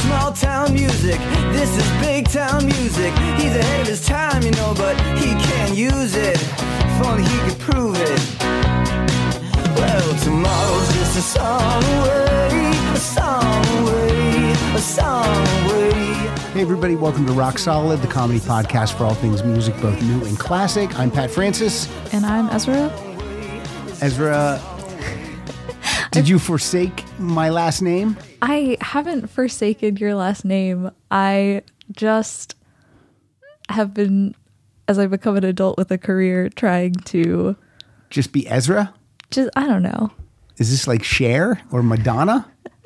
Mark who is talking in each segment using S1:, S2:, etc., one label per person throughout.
S1: small town music. This is big town music. He's ahead of his time, you know, but he can't use it. If only he could prove it. Well, tomorrow's just a song away, a song away, a song away.
S2: Hey everybody, welcome to Rock Solid, the comedy podcast for all things music, both new and classic. I'm Pat Francis.
S3: And I'm Ezra.
S2: Ezra, did you forsake my last name?
S3: I haven't forsaken your last name. I just have been, as I become an adult with a career, trying to...
S2: Just be Ezra?
S3: I don't know.
S2: Is this like Cher or Madonna?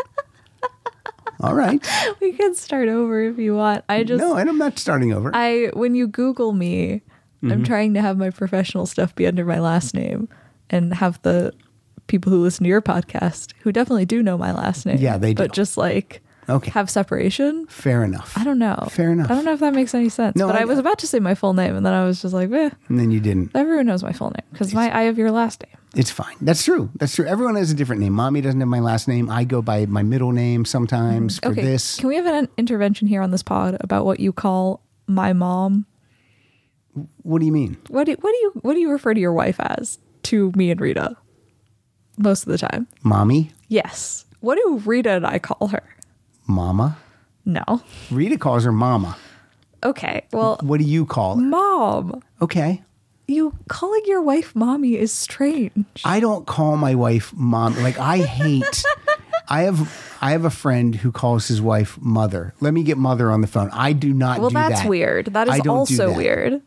S2: All right.
S3: We can start over if you want.
S2: No, I'm not starting over.
S3: When you Google me, I'm trying to have my professional stuff be under my last name and have the people who listen to your podcast, who definitely do know my last name.
S2: Yeah, they do.
S3: But just like have separation.
S2: Fair enough.
S3: I don't know.
S2: Fair enough.
S3: I don't know if that makes any sense.
S2: No,
S3: but I was about to say my full name, and then I was just like, eh.
S2: And then you didn't.
S3: Everyone knows my full name because I have your last name.
S2: It's fine. That's true. That's true. Everyone has a different name. Mommy doesn't have my last name. I go by my middle name sometimes for this.
S3: Can we have an intervention here on this pod about what you call my mom?
S2: What do you mean?
S3: What do you refer to your wife as to me and Rita most of the time?
S2: Mommy?
S3: Yes. What do Rita and I call her?
S2: Mama?
S3: No.
S2: Rita calls her Mama.
S3: Okay. Well,
S2: what do you call her?
S3: Mom.
S2: Okay.
S3: You calling your wife mommy is strange.
S2: I don't call my wife mom. Like I hate. I have a friend who calls his wife mother. Let me get mother on the phone. I do not.
S3: Well,
S2: do that.
S3: that's weird. That is also weird.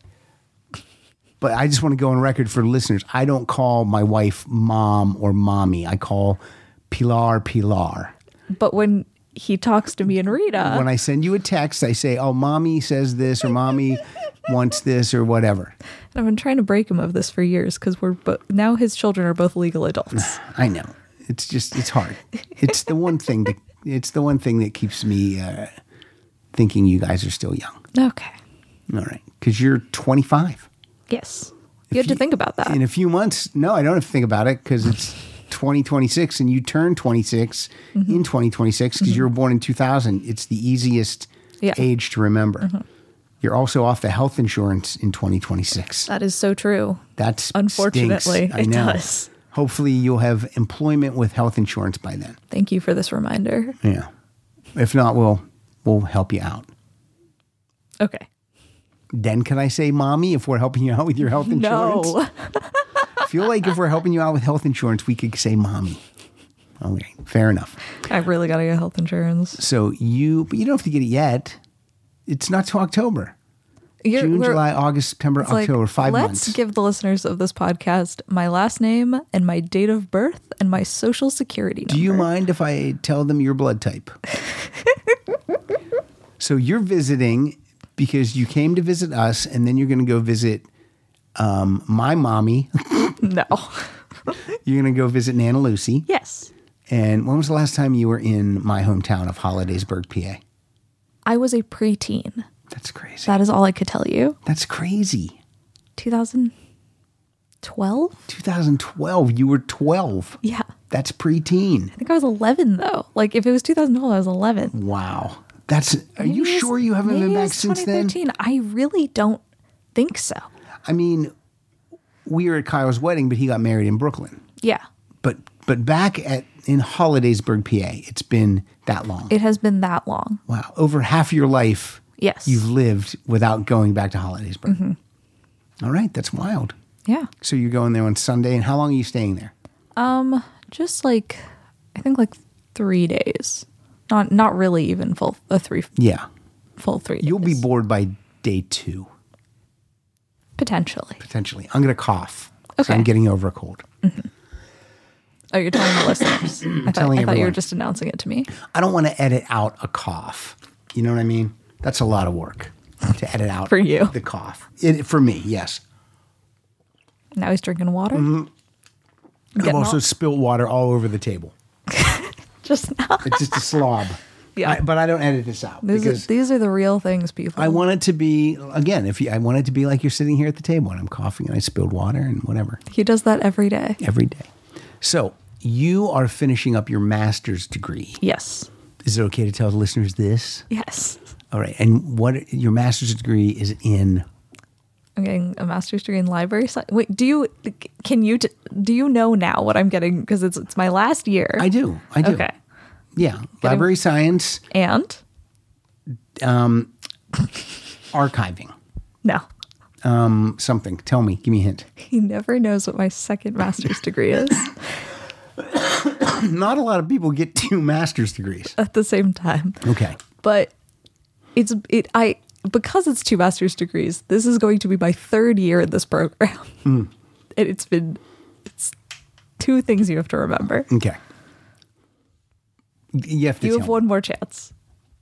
S2: But I just want to go on record for listeners. I don't call my wife mom or mommy. I call Pilar.
S3: But when he talks to me and Rita,
S2: when I send you a text, I say, "Oh, mommy says this," or "Mommy wants this," or whatever.
S3: I've been trying to break him of this for years because now his children are both legal adults.
S2: I know. It's hard. It's the one thing that keeps me thinking you guys are still young.
S3: Okay.
S2: All right. Because you're 25.
S3: Yes. You have to think about that.
S2: In a few months. No, I don't have to think about it because it's 2026 and you turn 26 in 2026 because you were born in 2000. It's the easiest age to remember. You're also off the health insurance in 2026.
S3: That is so true.
S2: That's
S3: unfortunately
S2: I know.
S3: It does.
S2: Hopefully you'll have employment with health insurance by then.
S3: Thank you for this reminder.
S2: Yeah. If not, we'll help you out.
S3: Okay.
S2: Then can I say mommy if we're helping you out with your health insurance?
S3: No.
S2: I feel like if we're helping you out with health insurance, we could say mommy. Okay, fair enough.
S3: I really got to get health insurance.
S2: So but you don't have to get it yet. It's not till October. June, July, August, September, October, 5 months.
S3: Let's give the listeners of this podcast my last name and my date of birth and my social security number.
S2: Do you mind if I tell them your blood type? So you're visiting because you came to visit us, and then you're going to go visit my mommy.
S3: No.
S2: You're going to go visit Nana Lucy.
S3: Yes.
S2: And when was the last time you were in my hometown of Hollidaysburg, PA?
S3: I was a preteen.
S2: That's crazy.
S3: That is all I could tell you.
S2: That's crazy.
S3: 2012?
S2: 2012. You were 12.
S3: Yeah.
S2: That's preteen.
S3: I think I was 11, though. Like, if it was 2012, I was 11.
S2: Wow. Are you sure you haven't been back since then?
S3: 2013. I really don't think so.
S2: I mean, we were at Kyle's wedding, but he got married in Brooklyn.
S3: Yeah.
S2: But back in Hollidaysburg, PA, it's been that long.
S3: It has been that long.
S2: Wow. Over half your life,
S3: yes,
S2: you've lived without going back to Hollidaysburg. All right. That's wild.
S3: Yeah.
S2: So you're going there on Sunday, and how long are you staying there?
S3: Just like, I think like 3 days. Not really even full 3.
S2: Yeah.
S3: Full 3 days.
S2: You'll be bored by day 2.
S3: Potentially.
S2: I'm going to cough.
S3: Okay.
S2: I'm getting over a cold.
S3: Oh, you're telling the listeners. I thought you
S2: everyone.
S3: were just announcing it to me.
S2: I don't want to edit out a cough. You know what I mean? That's a lot of work to edit out
S3: for you.
S2: The cough. For me, yes.
S3: Now he's drinking water.
S2: I've also spilled water all over the table.
S3: Just now.
S2: It's just a slob.
S3: Yeah.
S2: But I don't edit this out.
S3: These are the real things, people.
S2: I want it to be, again, I want it to be like you're sitting here at the table and I'm coughing and I spilled water and whatever.
S3: He does that every day.
S2: Every day. So you are finishing up your master's degree.
S3: Yes.
S2: Is it okay to tell the listeners this?
S3: Yes.
S2: All right. And what your master's degree is in?
S3: I'm getting a master's degree in library science. Wait, do you know now what I'm getting? Because it's my last year.
S2: I do.
S3: Okay.
S2: Yeah. Library science.
S3: And?
S2: Archiving.
S3: No.
S2: Something. Tell me. Give me a hint.
S3: He never knows what my second master's degree is.
S2: Not a lot of people get 2 master's degrees
S3: At the same time.
S2: Okay.
S3: But because it's 2 master's degrees, this is going to be my 3rd year in this program. And it's 2 things you have to remember.
S2: Okay. You have
S3: You have one more chance.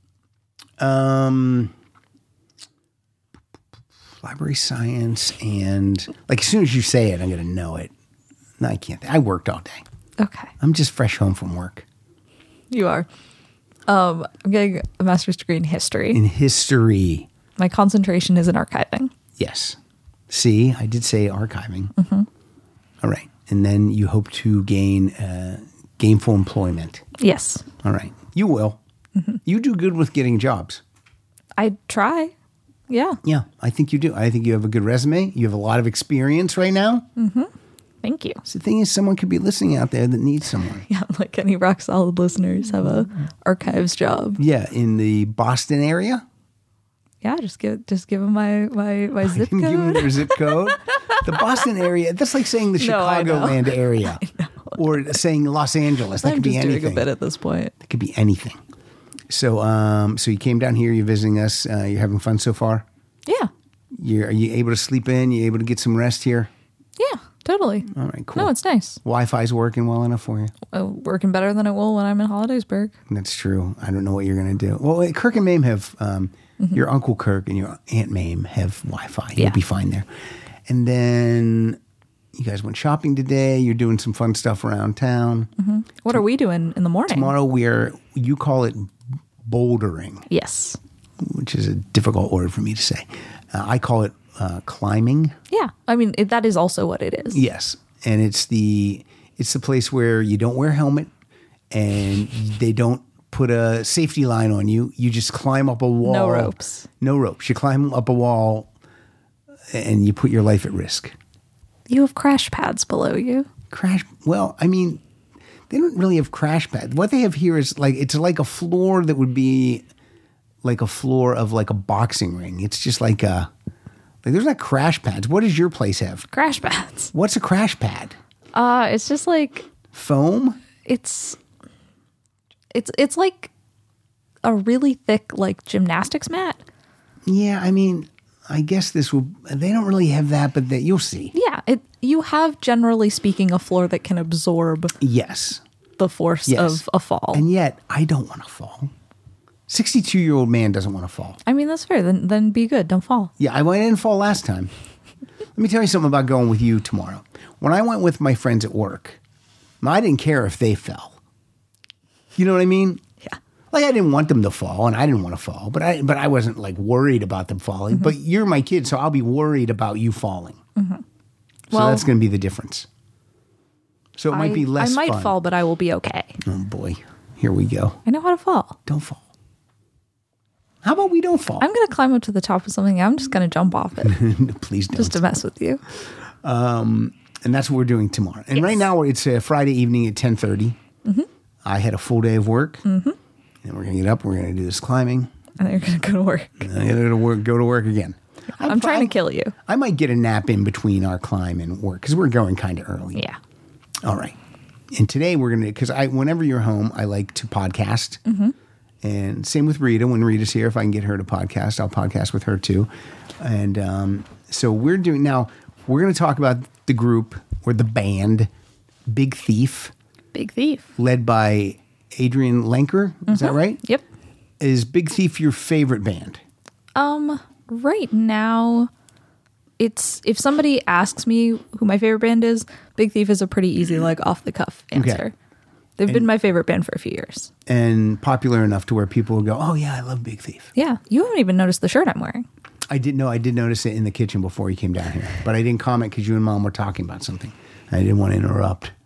S2: Library science and like as soon as you say it, I'm going to know it. No, I can't. I worked all day.
S3: Okay.
S2: I'm just fresh home from work.
S3: You are. I'm getting a master's degree in history.
S2: In history.
S3: My concentration is in archiving.
S2: Yes. See, I did say archiving. All right. And then you hope to gain gainful employment.
S3: Yes.
S2: All right. You will. You do good with getting jobs.
S3: I try. Yeah.
S2: Yeah, I think you do. I think you have a good resume. You have a lot of experience right now.
S3: Thank you.
S2: So the thing is, someone could be listening out there that needs someone.
S3: Yeah, like any rock solid listeners have a archives job.
S2: Yeah, in the Boston area.
S3: Yeah, just give them my zip
S2: Give them
S3: code.
S2: your zip code. The Boston area. That's like saying the
S3: No, I know.
S2: Chicagoland area, or saying Los Angeles. That
S3: I'm
S2: could be
S3: just
S2: anything.
S3: doing a bit at this point.
S2: It could be anything. So, so you came down here. You're visiting us. You're having fun so far.
S3: Yeah.
S2: Are you able to sleep in? You able to get some rest here?
S3: Yeah, totally.
S2: All right, cool.
S3: No, it's nice.
S2: Wi-Fi's working well enough for you.
S3: Working better than it will when I'm in Hollidaysburg.
S2: That's true. I don't know what you're going to do. Well, Kirk and Mame have, your Uncle Kirk and your Aunt Mame have Wi-Fi. You'll be fine there. And then you guys went shopping today. You're doing some fun stuff around town.
S3: What are we doing in the morning?
S2: Tomorrow you call it bouldering.
S3: Yes.
S2: Which is a difficult word for me to say. I call it climbing.
S3: Yeah. I mean, that is also what it is.
S2: Yes. And it's the place where you don't wear a helmet and they don't put a safety line on you. You just climb up a wall.
S3: No ropes.
S2: No ropes. You climb up a wall and you put your life at risk.
S3: You have crash pads below you.
S2: Well, I mean, they don't really have crash pads. What they have here is it's like a floor that would be like a floor of like a boxing ring. It's just like there's not crash pads. What does your place have?
S3: Crash pads.
S2: What's a crash pad?
S3: It's just like
S2: foam.
S3: It's like a really thick like gymnastics mat.
S2: Yeah, I mean, I guess they don't really have that, but you'll see.
S3: Yeah, you have generally speaking a floor that can absorb the force of a fall.
S2: And yet, I don't want to fall. 62-year-old man doesn't want to fall.
S3: I mean, that's fair. Then be good. Don't fall.
S2: Yeah, I didn't fall last time. Let me tell you something about going with you tomorrow. When I went with my friends at work, I didn't care if they fell. You know what I mean?
S3: Yeah.
S2: Like I didn't want them to fall, and I didn't want to fall, but I wasn't like worried about them falling. But you're my kid, so I'll be worried about you falling. So that's going to be the difference. So it might be less fun.
S3: I might fall, but I will be okay.
S2: Oh boy, here we go.
S3: I know how to fall.
S2: Don't fall. How about we don't fall?
S3: I'm going to climb up to the top of something. I'm just going to jump off it.
S2: Please don't.
S3: Just to mess with you.
S2: And that's what we're doing tomorrow. And right now it's a Friday evening at 10:30. I had a full day of work. And we're going to get up. We're going to do this climbing.
S3: And then you're going to go to work.
S2: And I'm going to go to work again.
S3: I'm trying to kill you.
S2: I might get a nap in between our climb and work because we're going kind of early.
S3: Yeah.
S2: All right. And today we're going to, because whenever you're home, I like to podcast. And same with Rita. When Rita's here, if I can get her to podcast, I'll podcast with her too. And so we're going to talk about the group or the band, Big Thief.
S3: Big Thief.
S2: Led by Adrian Lenker. Is that right?
S3: Yep.
S2: Is Big Thief your favorite band?
S3: Right now, if somebody asks me who my favorite band is, Big Thief is a pretty easy, like off the cuff answer.
S2: Okay.
S3: They've been my favorite band for a few years.
S2: And popular enough to where people will go, oh yeah, I love Big Thief.
S3: Yeah. You haven't even noticed the shirt I'm wearing.
S2: I did notice it in the kitchen before you came down here. But I didn't comment because you and Mom were talking about something. I didn't want to interrupt.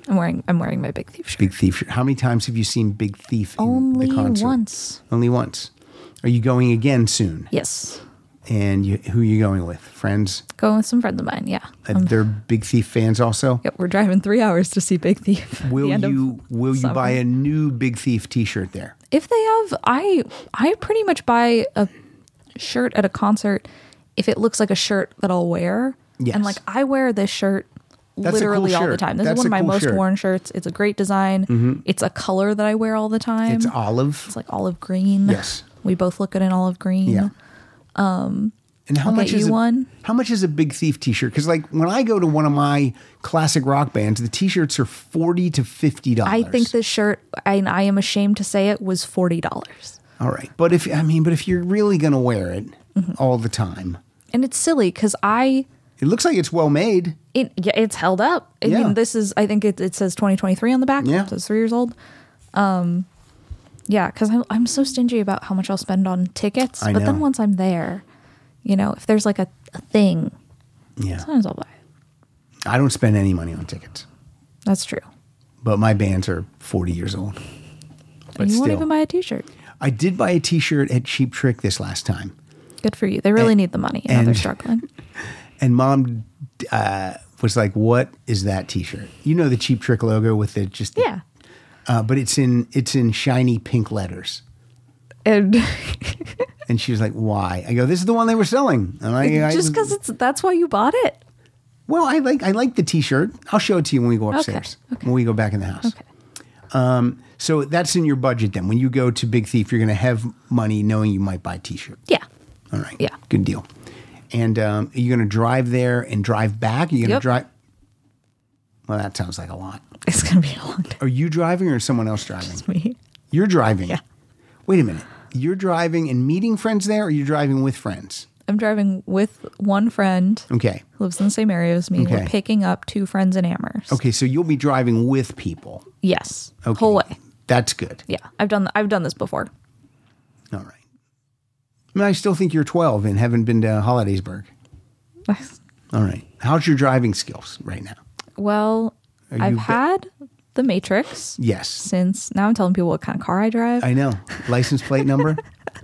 S3: I'm wearing my Big Thief shirt.
S2: Big Thief shirt. How many times have you seen Big Thief in
S3: Only
S2: the concert?
S3: once.
S2: Only once. Are you going again soon?
S3: Yes.
S2: And who are you going with? Friends?
S3: Going with some friends of mine, yeah.
S2: They're Big Thief fans also?
S3: Yep, we're driving 3 hours to see Big Thief.
S2: Will you buy a new Big Thief t-shirt there?
S3: If they have, I pretty much buy a shirt at a concert if it looks like a shirt that I'll wear.
S2: Yes.
S3: And like I wear this shirt
S2: That's
S3: literally
S2: a cool
S3: all the
S2: shirt.
S3: time. This
S2: That's
S3: is one of
S2: a
S3: my
S2: cool
S3: most
S2: shirt.
S3: worn shirts. It's a great design. It's a color that I wear all the time.
S2: It's olive.
S3: It's like olive green.
S2: Yes.
S3: We both look good in olive green.
S2: Yeah. And how
S3: I'll
S2: much
S3: get
S2: is
S3: you one.
S2: How much is a Big Thief t-shirt? Because like when I go to one of my classic rock bands, the t-shirts are $40 to $50.
S3: I think this shirt, I am ashamed to say it, was $40.
S2: All right, but if you're really gonna wear it all the time,
S3: And it's silly because
S2: it looks like it's well made.
S3: it's held up. I
S2: Yeah.
S3: mean, I think it says 2023 on the back.
S2: Yeah.
S3: So it's 3 years old. Yeah, because I'm so stingy about how much I'll spend on tickets.
S2: I
S3: But
S2: know.
S3: then once I'm there, if there's like a thing,
S2: Yeah,
S3: sometimes I'll buy it.
S2: I don't spend any money on tickets,
S3: That's true.
S2: but my bands are 40 years old. But
S3: And you won't
S2: still,
S3: even buy a t-shirt.
S2: I did buy a t-shirt at Cheap Trick this last time.
S3: Good for you. They really need the money. They're
S2: and-
S3: struggling.
S2: And Mom was like, "What is that T-shirt? You know the Cheap Trick logo with the just
S3: Yeah.
S2: but it's in shiny pink letters."
S3: And
S2: And she was like, "Why?" I go, "This is the one they were selling." And I
S3: just because that's why you bought it.
S2: well, I like the T-shirt. I'll show it to you when we go upstairs.
S3: Okay.
S2: When we go back in the house.
S3: Okay.
S2: So that's in your budget then. When you go to Big Thief, you're going to have money knowing you might buy a T-shirt.
S3: Yeah.
S2: All right.
S3: Yeah.
S2: Good deal. And are you going to drive there and drive back? Are you going to
S3: Yep.
S2: drive? Well, that sounds like a lot.
S3: It's going to be a long time
S2: Are you driving or is someone else driving?
S3: for me.
S2: You're driving.
S3: Yeah.
S2: Wait a minute. You're driving and meeting friends there, or you're driving with friends?
S3: I'm driving with one friend
S2: Okay.
S3: who lives in the same area as me.
S2: Okay.
S3: We're picking up 2 friends in Amherst.
S2: Okay, so you'll be driving with people.
S3: Yes.
S2: Okay.
S3: Whole way.
S2: That's good.
S3: Yeah. I've done this before.
S2: All right. I mean, I still think you're 12 and haven't been to Hollidaysburg. All right. How's your driving skills right now?
S3: Well,
S2: Are
S3: I've
S2: you
S3: had the Matrix
S2: Yes.
S3: since now I'm telling people what kind of car I drive.
S2: I know. License plate number?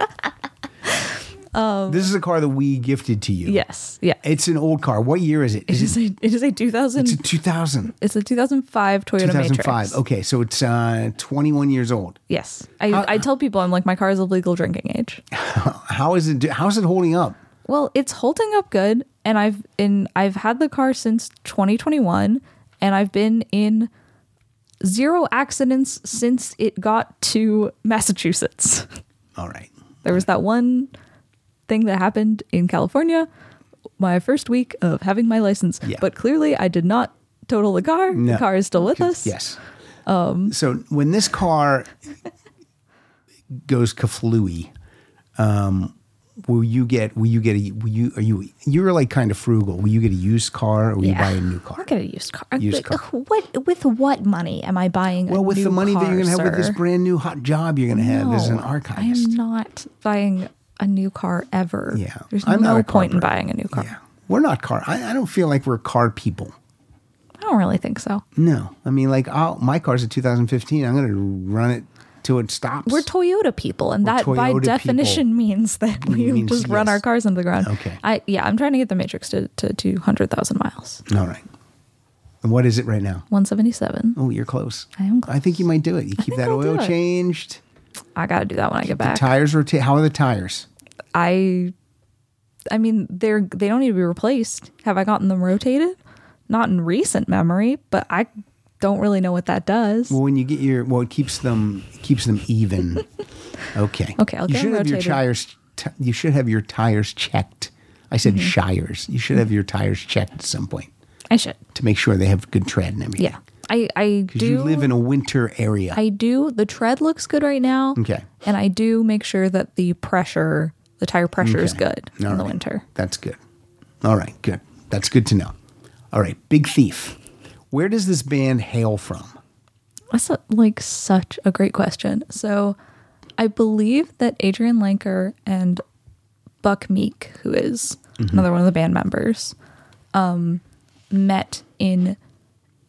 S2: This is a car that we gifted to you.
S3: Yes. Yeah.
S2: It's an old car. What year is it?
S3: It is a 2000.
S2: It's a 2000.
S3: It's a 2005 Toyota
S2: 2005.
S3: Matrix.
S2: Okay, so it's 21 years old.
S3: Yes. I tell people I'm like my car is of legal drinking age.
S2: How's it holding up?
S3: Well, it's holding up good, and I've had the car since 2021, and I've been in 0 accidents since it got to Massachusetts.
S2: All right.
S3: There was that one thing that happened in California, my first week of having my license,
S2: Yeah.
S3: but clearly I did not total the car.
S2: No.
S3: The car is still with us.
S2: Yes. So when this car goes kaflooey, you're like kind of frugal. Will you get a used car or will you buy a new car?
S3: I'll get a used car.
S2: Used car.
S3: With what money am I buying
S2: Well,
S3: a
S2: with
S3: new
S2: the money that
S3: car,
S2: you're going to have with this
S3: sir?
S2: brand new hot job you're going to have as an
S3: No,
S2: archivist.
S3: I'm not buying a new car ever.
S2: Yeah.
S3: There's
S2: I'm not
S3: no
S2: a car
S3: point in
S2: person.
S3: buying a new car.
S2: Yeah. We're not car. I don't feel like we're car people.
S3: I don't really think so.
S2: No. I mean, like, my car's a 2015. I'm going to run it till it stops.
S3: We're Toyota people, and that by
S2: Toyota
S3: definition
S2: people.
S3: means that we
S2: Means
S3: just run
S2: yes.
S3: our cars into the ground.
S2: Okay.
S3: I'm trying to get the Matrix to 200,000 miles.
S2: All right. And what is it right now?
S3: 177.
S2: Oh, you're close.
S3: I am close.
S2: I think you might do it. You keep
S3: think
S2: that
S3: I'll do
S2: oil
S3: it.
S2: changed.
S3: I got to do that when I get back.
S2: Tires rotate. How are the tires?
S3: I mean, they don't need to be replaced. Have I gotten them rotated? Not in recent memory, but I don't really know what that does.
S2: Well, when you get it keeps them even. Okay.
S3: Okay, I'll
S2: you
S3: get
S2: should
S3: them
S2: have your
S3: rotated.
S2: tires. You should have your tires checked. I said
S3: Mm-hmm.
S2: shires. You should have your tires checked at some point
S3: I should.
S2: to make sure they have good tread and everything.
S3: Yeah. I
S2: Because
S3: do.
S2: you live in a winter area.
S3: I do. The tread looks good right now.
S2: Okay.
S3: And I do make sure that the tire pressure is
S2: Okay.
S3: good
S2: All
S3: in the
S2: right.
S3: winter.
S2: That's good. All right, good. That's good to know. All right, Big Thief. Where does this band hail from?
S3: That's such a great question. So I believe that Adrian Lanker and Buck Meek, who is another one of the band members, met in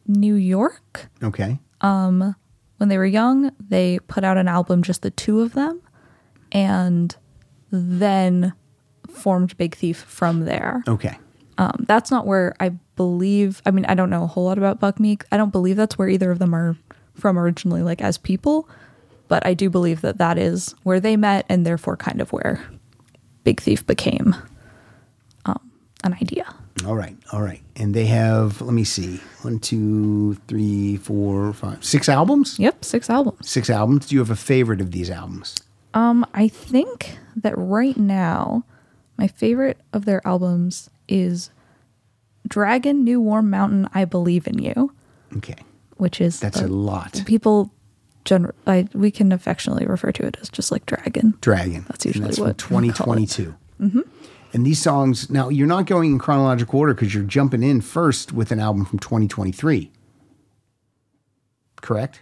S3: New York.
S2: Okay.
S3: When they were young, they put out an album, just the two of them, and then formed Big Thief from there.
S2: Okay.
S3: That's not where I believe, I mean, I don't know a whole lot about Buck Meek. I don't believe that's where either of them are from originally, like as people, but I do believe that that is where they met and therefore kind of where Big Thief became an idea.
S2: All right. And they have, let me see, 1, 2, 3, 4, 5, 6 albums?
S3: Yep, 6 albums.
S2: 6 albums. Do you have a favorite of these albums?
S3: I think that right now, my favorite of their albums is Dragon, New Warm Mountain, I Believe in You.
S2: Okay.
S3: Which is...
S2: That's a lot.
S3: People, we can affectionately refer to it as just like Dragon.
S2: Dragon.
S3: That's usually
S2: what
S3: what
S2: 2022. Mm-hmm. And these songs, now you're not going in chronological order because you're jumping in first with an album from 2023. Correct?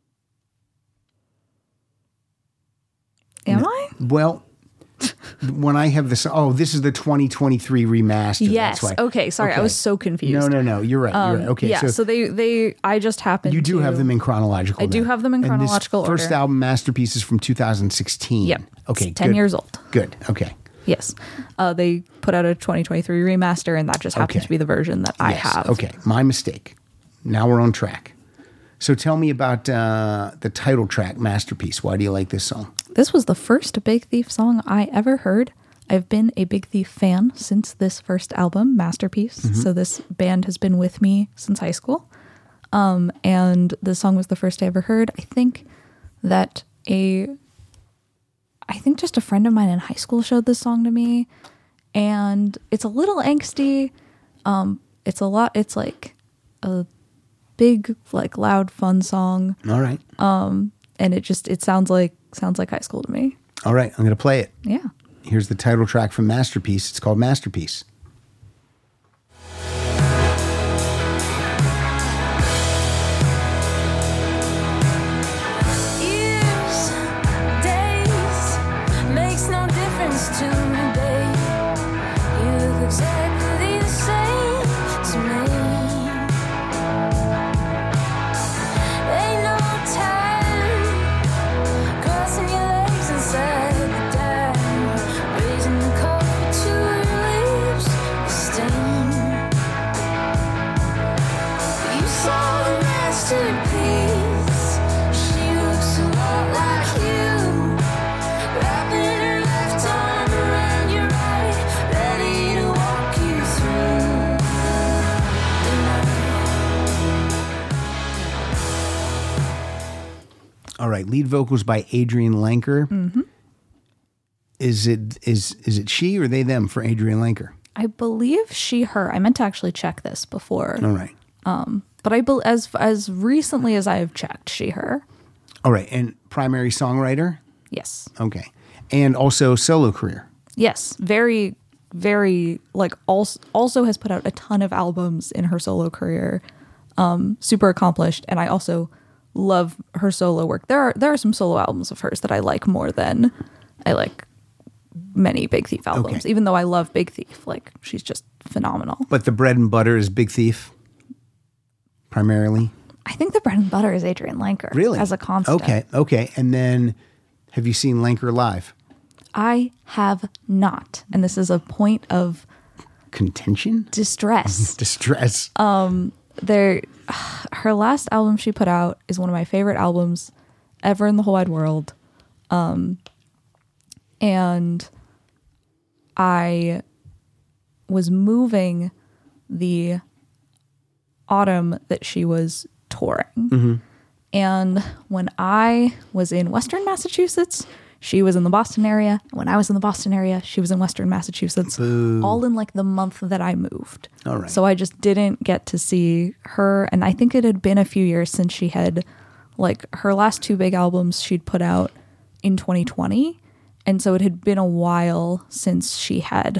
S3: Am I?
S2: Well, when I have this, this is the 2023 remaster.
S3: Yes.
S2: That's why.
S3: Okay. Sorry, I was so confused.
S2: No. You're right. You're right. Okay.
S3: Yeah. So I just happened.
S2: You do have them in chronological.
S3: I do have them in chronological order.
S2: First album, Masterpiece, is from 2016.
S3: Yep.
S2: Okay.
S3: It's 10 years old.
S2: Good. Okay.
S3: Yes. They put out a 2023 remaster, and that just happens to be the version that I have.
S2: Okay. My mistake. Now we're on track. So tell me about the title track, Masterpiece. Why do you like this song?
S3: This was the first Big Thief song I ever heard. I've been a Big Thief fan since this first album, Masterpiece. Mm-hmm. So this band has been with me since high school. And this song was the first I ever heard. I think just a friend of mine in high school showed this song to me, and it's a little angsty. It's like a big, like loud, fun song.
S2: All right.
S3: And it sounds like high school to me.
S2: All right. I'm going to play it.
S3: Yeah.
S2: Here's the title track from Masterpiece. It's called Masterpiece.
S4: Exactly the same to me. Ain't no time crossing your legs inside the dime, raising the coffee to your lips, the stain. You saw the masterpiece. She looks a lot like you, wrapping her left arm around your right, ready to walk you through the night.
S2: All right, lead vocals by Adrian Lenker.
S3: Mm-hmm.
S2: Is it she or they them for Adrian Lenker?
S3: I believe she, her. I meant to actually check this before.
S2: All right.
S3: But as recently as I have checked, she, her.
S2: All right, and primary songwriter?
S3: Yes.
S2: Okay. And also solo career?
S3: Yes. Very, very, also has put out a ton of albums in her solo career. Super accomplished. And I also love her solo work. There are some solo albums of hers that I like more than I like many Big Thief albums.
S2: Okay.
S3: Even though I love Big Thief, she's just phenomenal.
S2: But the bread and butter is Big Thief, primarily?
S3: I think the bread and butter is Adrian Lenker.
S2: Really?
S3: As a constant.
S2: Okay. And then, have you seen Lenker live?
S3: I have not. And this is a point of
S2: contention?
S3: Distress.
S2: Distress.
S3: Her last album she put out is one of my favorite albums ever in the whole wide world. And I was moving the autumn that she was touring.
S2: Mm-hmm.
S3: And when I was in Western Massachusetts, she was in the Boston area. When I was in the Boston area, she was in Western Massachusetts.
S2: Boo.
S3: All in the month that I moved.
S2: All right.
S3: So I just didn't get to see her. And I think it had been a few years since she had, her last 2 big albums she'd put out in 2020. And so it had been a while since she had,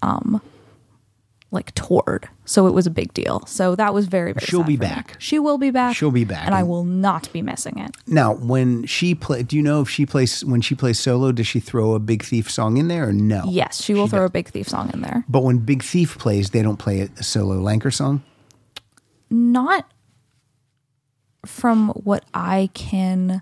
S3: toured. So it was a big deal. So that was very, very
S2: She'll
S3: sad
S2: be
S3: for me.
S2: back.
S3: She will be back.
S2: She'll be back.
S3: And I will not be missing it.
S2: Now, when she do you know if when she plays solo, does she throw a Big Thief song in there or no?
S3: Yes, she will throw a Big Thief song in there.
S2: But when Big Thief plays, they don't play a solo Lenker song?
S3: Not from what I can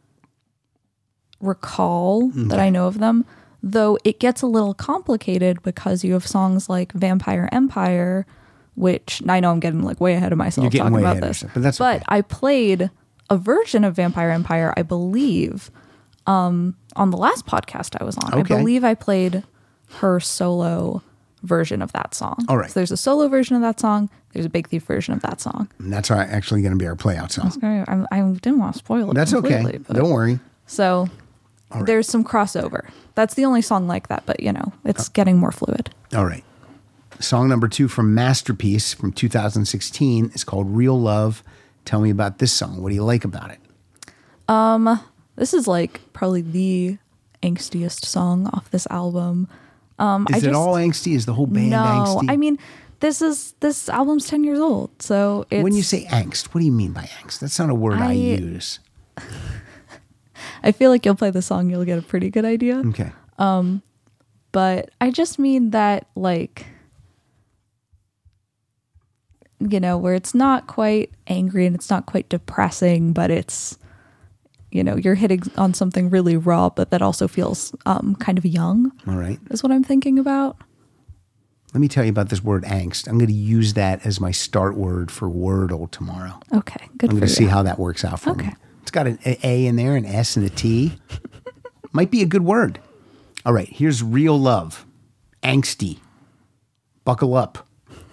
S3: recall that I know of them, though it gets a little complicated because you have songs like Vampire Empire, which I know I'm getting like way ahead of myself talking about this.
S2: But
S3: okay. I played a version of Vampire Empire, I believe, on the last podcast I was on.
S2: Okay.
S3: I believe I played her solo version of that song.
S2: All right.
S3: So there's a solo version of that song. There's a Big Thief version of that song.
S2: And that's actually going to be our play out song.
S3: I didn't want to spoil it.
S2: That's okay.
S3: But,
S2: don't worry.
S3: So there's some crossover. That's the only song like that, but it's getting more fluid.
S2: All right. Song number 2 from Masterpiece from 2016 is called Real Love. Tell me about this song. What do you like about it?
S3: This is like probably the angstiest song off this album.
S2: Is it all angsty? Is the whole band angsty?
S3: No, I mean, this album's 10 years old, so it's...
S2: When you say angst, what do you mean by angst? That's not a word I use.
S3: I feel like you'll play the song, you'll get a pretty good idea.
S2: Okay.
S3: But I just mean that, like, where it's not quite angry and it's not quite depressing, but it's, you're hitting on something really raw, but that also feels kind of young.
S2: All right.
S3: Is what I'm thinking about.
S2: Let me tell you about this word angst. I'm going to use that as my start word for Wordle tomorrow.
S3: Okay, good.
S2: I'm going to see how that works out for me. It's got an A in there, an S and a T. Might be a good word. All right, here's Real Love. Angsty. Buckle up.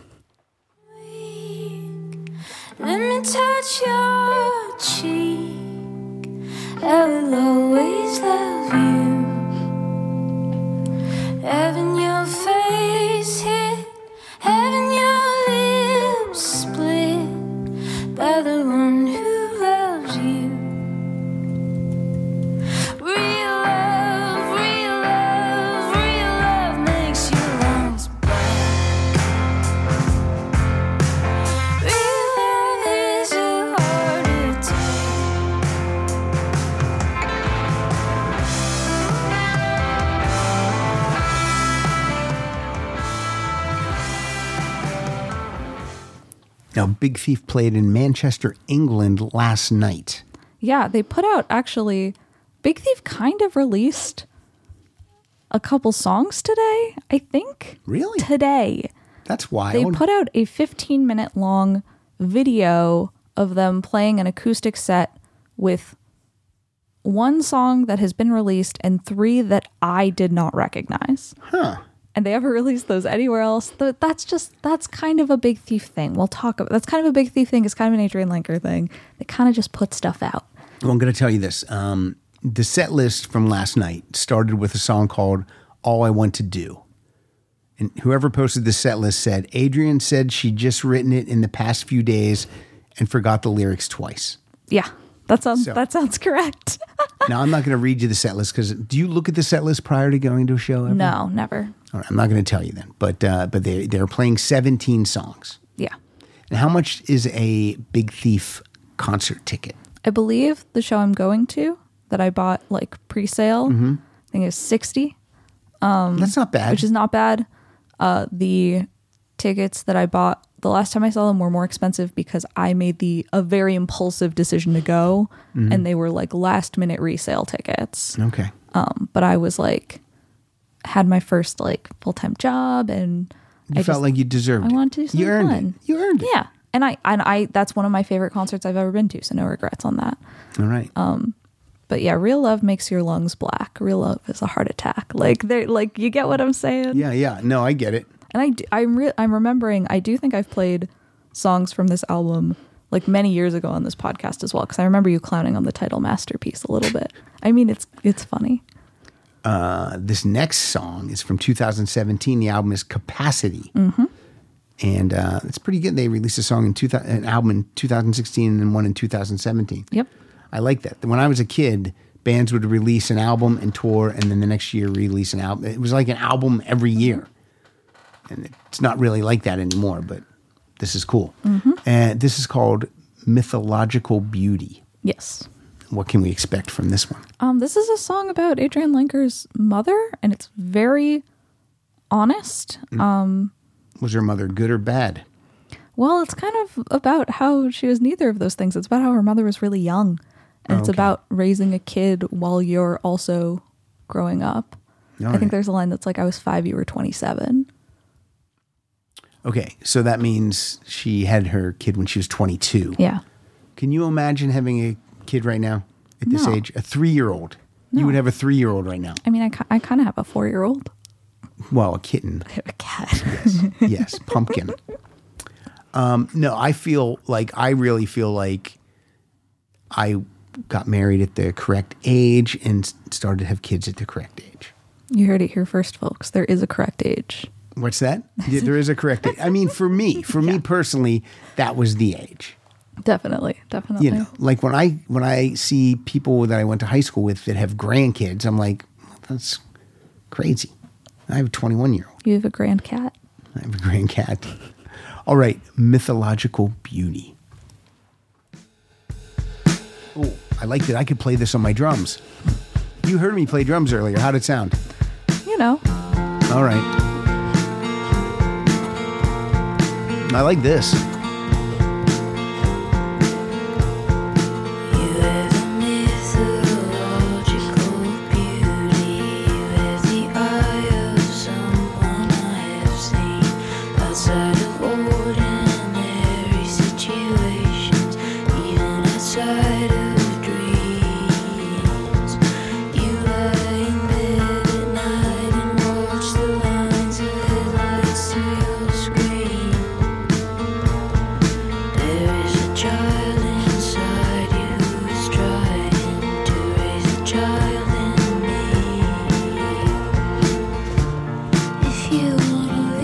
S4: Let me touch your cheek. I will always love you. Having your face hit, having your lips split by the one who loves you. Real love, real love, real love makes your lungs black. Real love is a heart attack.
S2: Now, Big Thief played in Manchester, England last night.
S3: Yeah, they put out, actually, Big Thief kind of released a couple songs today, I think.
S2: Really?
S3: Today.
S2: That's wild.
S3: They put out a 15-minute long video of them playing an acoustic set with one song that has been released and 3 that I did not recognize.
S2: Huh.
S3: And they ever released those anywhere else? That's kind of a Big Thief thing. We'll talk about that's kind of a Big Thief thing. It's kind of an Adrian Lenker thing. They kind of just put stuff out.
S2: Well, I'm going to tell you this. The set list from last night started with a song called All I Want to Do. And whoever posted the set list said, Adrian said she'd just written it in the past few days and forgot the lyrics twice.
S3: Yeah, that sounds correct.
S2: Now, I'm not going to read you the set list because do you look at the set list prior to going to a show ever?
S3: No, never.
S2: All right, I'm not going to tell you then. But they're playing 17 songs.
S3: Yeah.
S2: And how much is a Big Thief concert ticket?
S3: I believe the show I'm going to that I bought like pre-sale, I think it's $60.
S2: That's not bad.
S3: Which is not bad. The tickets that I bought the last time I saw them were more expensive because I made a very impulsive decision to go, and they were like last minute resale tickets.
S2: Okay.
S3: But I was like, had my first like full-time job, and
S2: You felt like you deserved it.
S3: I wanted to do something fun.
S2: It. You earned it.
S3: Yeah. And I that's one of my favorite concerts I've ever been to, so no regrets on that.
S2: All right.
S3: But yeah, Real Love makes your lungs black. Real Love is a heart attack. Like you get what I'm saying?
S2: Yeah. No, I get it.
S3: And I'm remembering, I do think I've played songs from this album like many years ago on this podcast as well, because I remember you clowning on the title Masterpiece a little bit. I mean, it's funny.
S2: This next song is from 2017. The album is Capacity.
S3: Mm-hmm.
S2: And it's pretty good. They released an album in 2016 and then one in 2017.
S3: Yep.
S2: I like that. When I was a kid, bands would release an album and tour, and then the next year release an album. It was like an album every year. And it's not really like that anymore, but this is cool.
S3: Mm-hmm.
S2: And this is called Mythological Beauty.
S3: Yes.
S2: What can we expect from this one?
S3: This is a song about Adrian Lenker's mother, and it's very honest.
S2: Was her mother good or bad?
S3: Well, it's kind of about how she was neither of those things. It's about how her mother was really young. And it's about raising a kid while you're also growing up. I think there's a line that's like, I was 5, you were 27.
S2: Okay, so that means she had her kid when she was 22.
S3: Yeah.
S2: Can you imagine having a kid right now at this
S3: No.
S2: age? A 3-year-old.
S3: No.
S2: You would have a 3-year-old right now.
S3: I mean, I kind of have a 4-year-old.
S2: Well, a kitten.
S3: I have a cat.
S2: Yes, pumpkin. No, I really feel like I got married at the correct age and started to have kids at the correct age.
S3: You heard it here first, folks. There is a correct age.
S2: What's that? Yeah, there is a correct age. I mean, for me personally, that was the age.
S3: Definitely.
S2: You know, like when I see people that I went to high school with that have grandkids, I'm like, that's crazy. I have a 21-year-old.
S3: You have a grand cat.
S2: I have a grand cat. All right, mythological beauty. Oh, I like that I could play this on my drums. You heard me play drums earlier. How'd it sound?
S3: You know.
S2: All right. I like this.
S4: You have a mythological beauty. You have the eye of someone I have seen outside of ordinary situations, even outside of dreams. You lie in bed at night and watch the lines of headlights through your screen. There is a child inside you who's trying to raise a child in me. If you wanna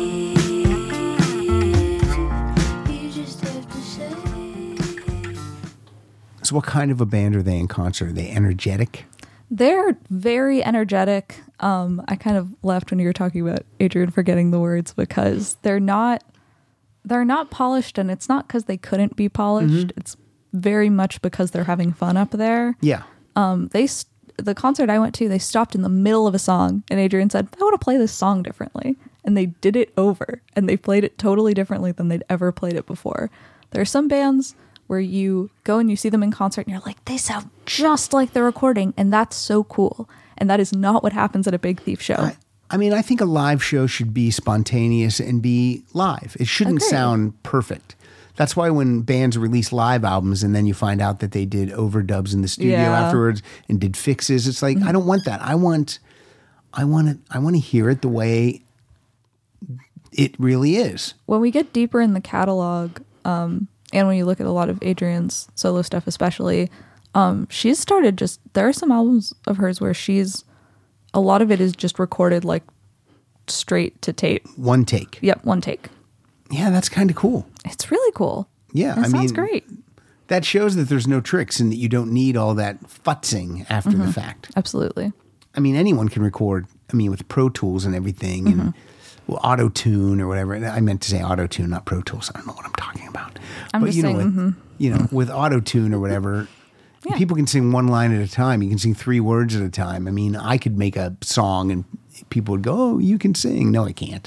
S4: leave, you just have to say.
S2: So what kind of a band are they in concert? Are they energetic?
S3: They're very energetic. I kind of laughed when you were talking about Adrian forgetting the words because they're not polished, and it's not because they couldn't be polished. It's very much because they're having fun up there.
S2: Yeah.
S3: The concert I went to, they stopped in the middle of a song, and Adrian said, I want to play this song differently. And they did it over, and they played it totally differently than they'd ever played it before. There are some bands where you go and you see them in concert, and you're like, they sound just like the recording, and that's so cool. And that is not what happens at a Big Thief show.
S2: I mean, I think a live show should be spontaneous and be live. It shouldn't
S3: Agreed.
S2: sound perfect. That's why when bands release live albums and then you find out that they did overdubs in the studio
S3: Yeah.
S2: afterwards and did fixes, it's like, I don't want that. I want to hear it the way it really is.
S3: When we get deeper in the catalog, and when you look at a lot of Adrian's solo stuff especially, she's started there are some albums of hers where a lot of it is just recorded like straight to tape.
S2: One take.
S3: Yep, one take.
S2: Yeah, that's kind of cool.
S3: It's really cool.
S2: Yeah,
S3: It sounds great.
S2: That shows that there's no tricks and that you don't need all that futzing after the fact.
S3: Absolutely.
S2: I mean, anyone can record, with Pro Tools and everything and auto-tune or whatever. I meant to say auto-tune, not Pro Tools. I don't know what I'm talking about.
S3: I'm just saying,
S2: with auto-tune or whatever,
S3: Yeah.
S2: people can sing one line at a time. You can sing 3 words at a time. I mean, I could make a song and people would go, oh, you can sing. No, I can't.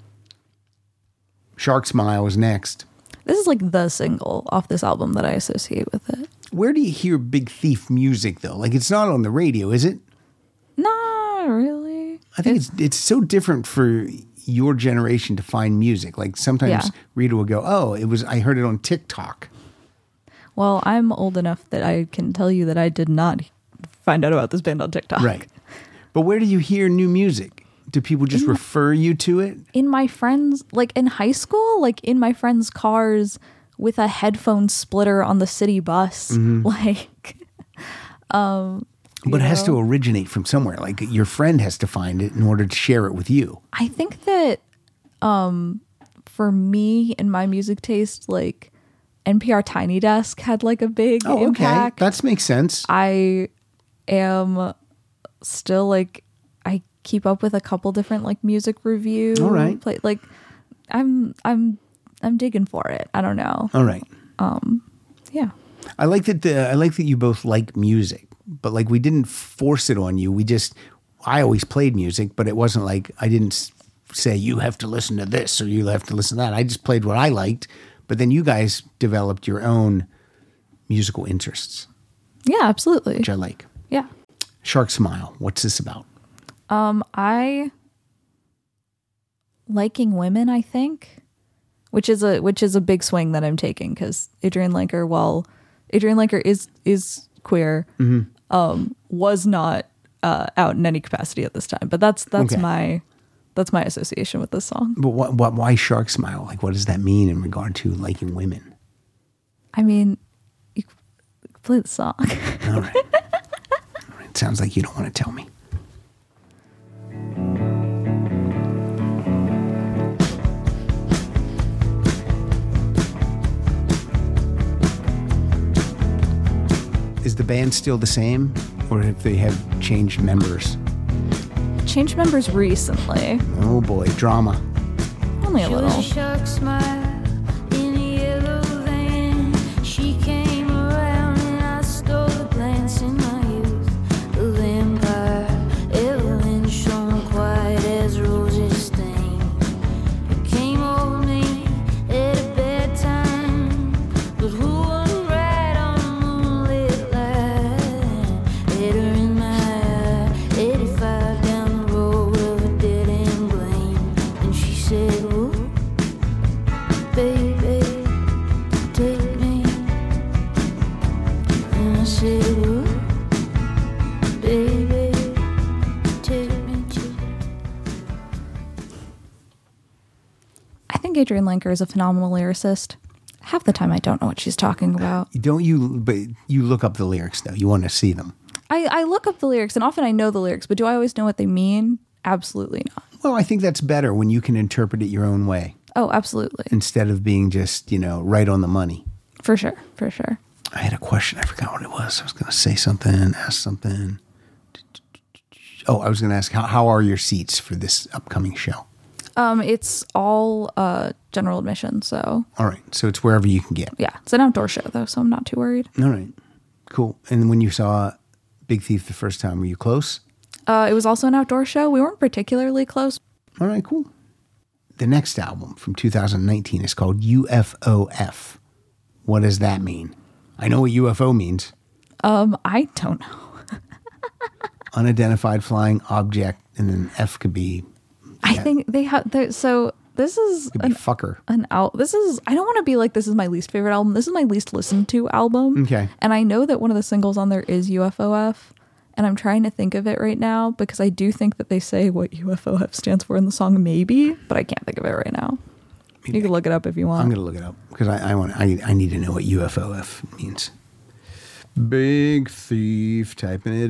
S2: Shark Smile is next.
S3: This is like the single off this album that I associate with it.
S2: Where do you hear Big Thief music, though? Like, it's not on the radio, is it?
S3: Not really.
S2: I think it's so different for your generation to find music. Like, sometimes
S3: Yeah.
S2: Rita will go, oh, I heard it on TikTok.
S3: Well, I'm old enough that I can tell you that I did not find out about this band on TikTok.
S2: Right. But where do you hear new music? Do people just refer you to it?
S3: In my friends, like in high school, like in my friends' cars with a headphone splitter on the city bus. Like,
S2: But it has to originate from somewhere. Like, your friend has to find it in order to share it with you.
S3: I think that for me and my music taste, like NPR Tiny Desk had like a big impact.
S2: That makes sense.
S3: I am still like, I keep up with a couple different like music review.
S2: All right.
S3: Like I'm digging for it. I don't know.
S2: All right.
S3: Yeah.
S2: I like that you both like music, but like we didn't force it on you. I always played music, but it wasn't like I didn't say you have to listen to this or you have to listen to that. I just played what I liked, but then you guys developed your own musical interests,
S3: Yeah, absolutely.
S2: which I like.
S3: Yeah.
S2: Shark Smile. What's this about?
S3: I liking women, I think, which is a big swing that I'm taking because Adrian Lenker, while Adrian Lenker is queer, was not out in any capacity at this time. But that's
S2: Okay.
S3: my association with this song.
S2: But why Shark Smile? Like, what does that mean in regard to liking women?
S3: I mean, you play the song.
S2: All right. All right. Sounds like you don't want to tell me. Is the band still the same, or have they changed members?
S3: Changed members recently,
S2: Oh boy, drama.
S3: only a
S4: She was
S3: little.
S4: a shark smile in a yellow van. She came around and I stole a glance in my youth. The vampire, Evelyn, shone quiet as roses stain. It came over me at a bad time, but who wouldn't ride on a moonlit line? Hit her in my eye, 85 down the road of a dead end blame. And she said, "Ooh, baby, take me." And I said, "Ooh, baby, take me too."
S3: I think Adrian Lenker is a phenomenal lyricist. Half the time I don't know what she's talking about.
S2: Don't you? But you look up the lyrics though. You want to see them.
S3: I look up the lyrics and often I know the lyrics, but do I always know what they mean? Absolutely not.
S2: Well, I think that's better when you can interpret it your own way
S3: Oh, absolutely.
S2: instead of being just right on the money.
S3: For sure. For sure.
S2: I had a question. I forgot what it was. I was going to say something, ask something. Oh, I was going to ask how are your seats for this upcoming show?
S3: It's all general admission, so
S2: All right, so it's wherever you can get.
S3: yeah. It's an outdoor show though, so I'm not too worried.
S2: All right, cool. And when you saw Big Thief the first time, were you close?
S3: It was also an outdoor show. We weren't particularly close.
S2: All right, cool. The next album from 2019 is called UFOF. What does that mean? I know what UFO means.
S3: I don't know.
S2: Unidentified flying object, and then F could be
S3: I think they have so this is
S2: could be fucker.
S3: this is I don't want to be like this is my least favorite album. This is my least listened to album.
S2: Okay.
S3: And I know that one of the singles on there is UFOF, and I'm trying to think of it right now because I do think that they say what UFOF stands for in the song maybe, but I can't think of it right now. You can look it up if you want.
S2: I'm going to look it up because I need to know what UFOF means. Big Thief, typing it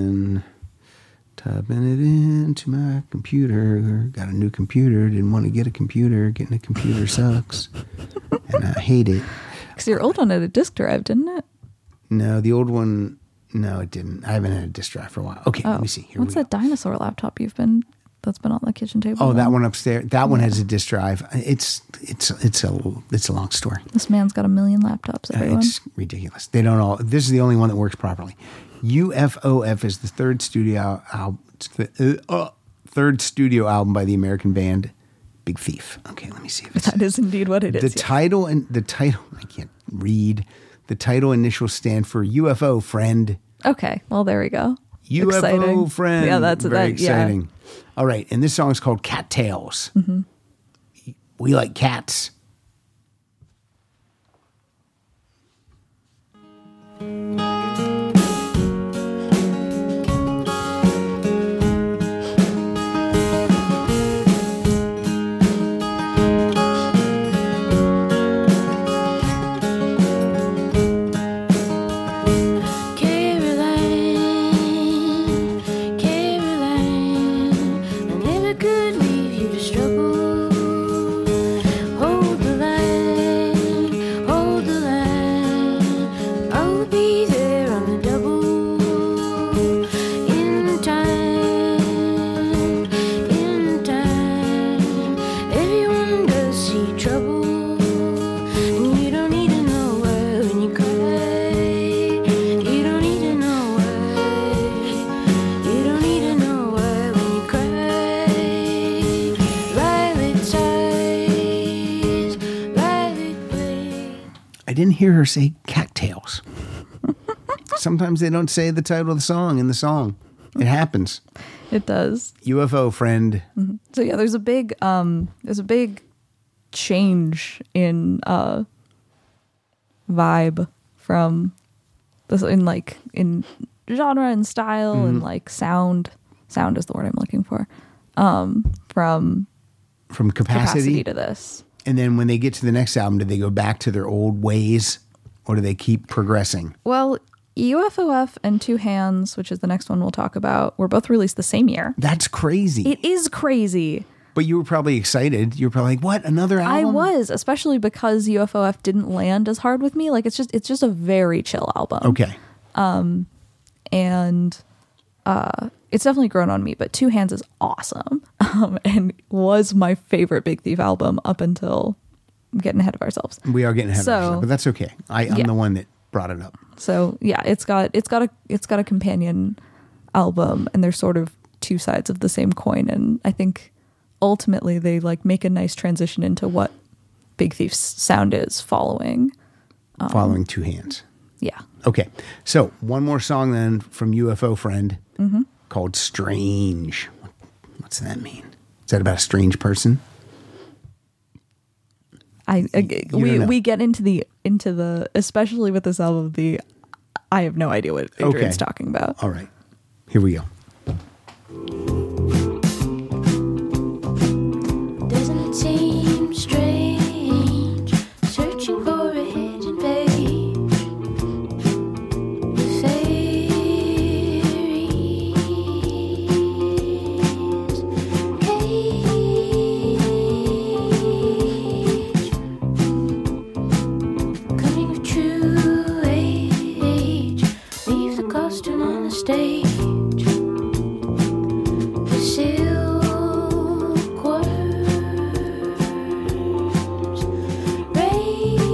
S2: into my computer. Got a new computer. Didn't want to get a computer. Getting a computer sucks, and I hate it.
S3: Because your old one had a disk drive, didn't it?
S2: No, the old one. No, it didn't. I haven't had a disk drive for a while. Okay, let me see. Here
S3: What's
S2: we
S3: that dinosaur laptop that's been on the kitchen table?
S2: Oh, that
S3: now?
S2: one upstairs. That one has a disk drive. It's a long story.
S3: This man's got a million laptops, everyone.
S2: It's ridiculous. They don't all. This is the only one that works properly. UFOF is the third studio album. It's the third studio album by the American band Big Thief. Okay, let me see if it's
S3: That is indeed what it is.
S2: the title and the title. I can't read. The title initials stand for UFO friend.
S3: Okay, well, there we go.
S2: UFO
S3: Exciting.
S2: friend.
S3: Yeah, that's
S2: very
S3: that,
S2: exciting.
S3: Yeah.
S2: All right, and this song is called Cattails. Mm-hmm. We like cats.
S4: Caroline, I never could leave you to struggle. Oh,
S2: didn't hear her say cattails. Sometimes they don't say the title of the song in the song. It happens.
S3: It does.
S2: UFO friend.
S3: So yeah, there's a big change in vibe from this in genre and style and like sound. Sound is the word I'm looking for. From capacity to this.
S2: And then when they get to the next album, do they go back to their old ways or do they keep progressing?
S3: Well, UFOF and Two Hands, which is the next one we'll talk about, were both released the same year.
S2: That's crazy.
S3: It is crazy.
S2: But you were probably excited. You were probably like, what? Another album?
S3: I was, especially because UFOF didn't land as hard with me. Like it's just a very chill album.
S2: Okay.
S3: And it's definitely grown on me, but Two Hands is awesome. And was my favorite Big Thief album up until I'm getting ahead of ourselves.
S2: We are getting ahead of ourselves, but that's okay. I'm the one that brought it up.
S3: So yeah, it's got a companion album, and they're sort of two sides of the same coin. And I think ultimately they like make a nice transition into what Big Thief's sound is following
S2: Two Hands.
S3: Yeah.
S2: Okay. So one more song then from UFO Friend called Strange. What's that mean? Is that about a strange person?
S3: We get into the especially with this album, I have no idea what Adrian's talking about.
S2: All right. Here we go.
S4: Doesn't it seem strange searching for a hidden page? The fairies cage, coming of true age, leave the costume on the stage. The silkworms, rage,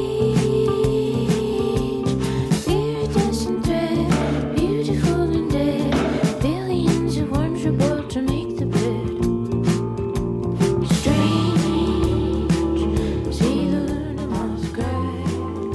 S4: iridescent thread, beautiful and dead. Billions of worms were born to make the bed. Strange, see the lunar moth gray.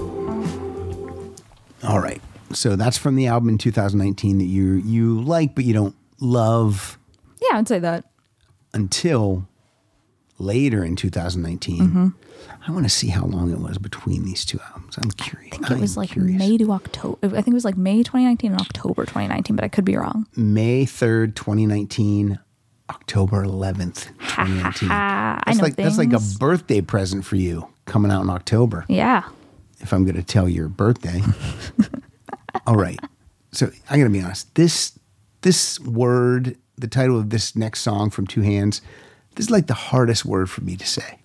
S2: All right. So that's from the album in 2019 that you like, but you don't love
S3: Yeah, I'd say that.
S2: until later in 2019. I want to see how long it was between these two albums. I'm curious.
S3: I think it was like May to October. I think it was like May 2019 and October 2019, but I could be wrong.
S2: May 3rd, 2019, October 11th, 2019.
S3: I know
S2: that's like a
S3: things.
S2: birthday present for you coming out in October.
S3: Yeah.
S2: If I'm going to tell your birthday. All right. So I got to be honest. This word, the title of this next song from Two Hands, this is like the hardest word for me to say.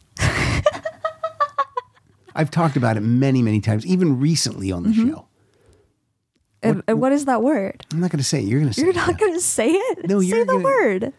S2: I've talked about it many, many times, even recently on the show.
S3: And what is that word?
S2: I'm not going to say it. You're going to say
S3: You're
S2: it.
S3: not going to say it?
S2: No,
S3: say
S2: you're
S3: the
S2: gonna-
S3: word.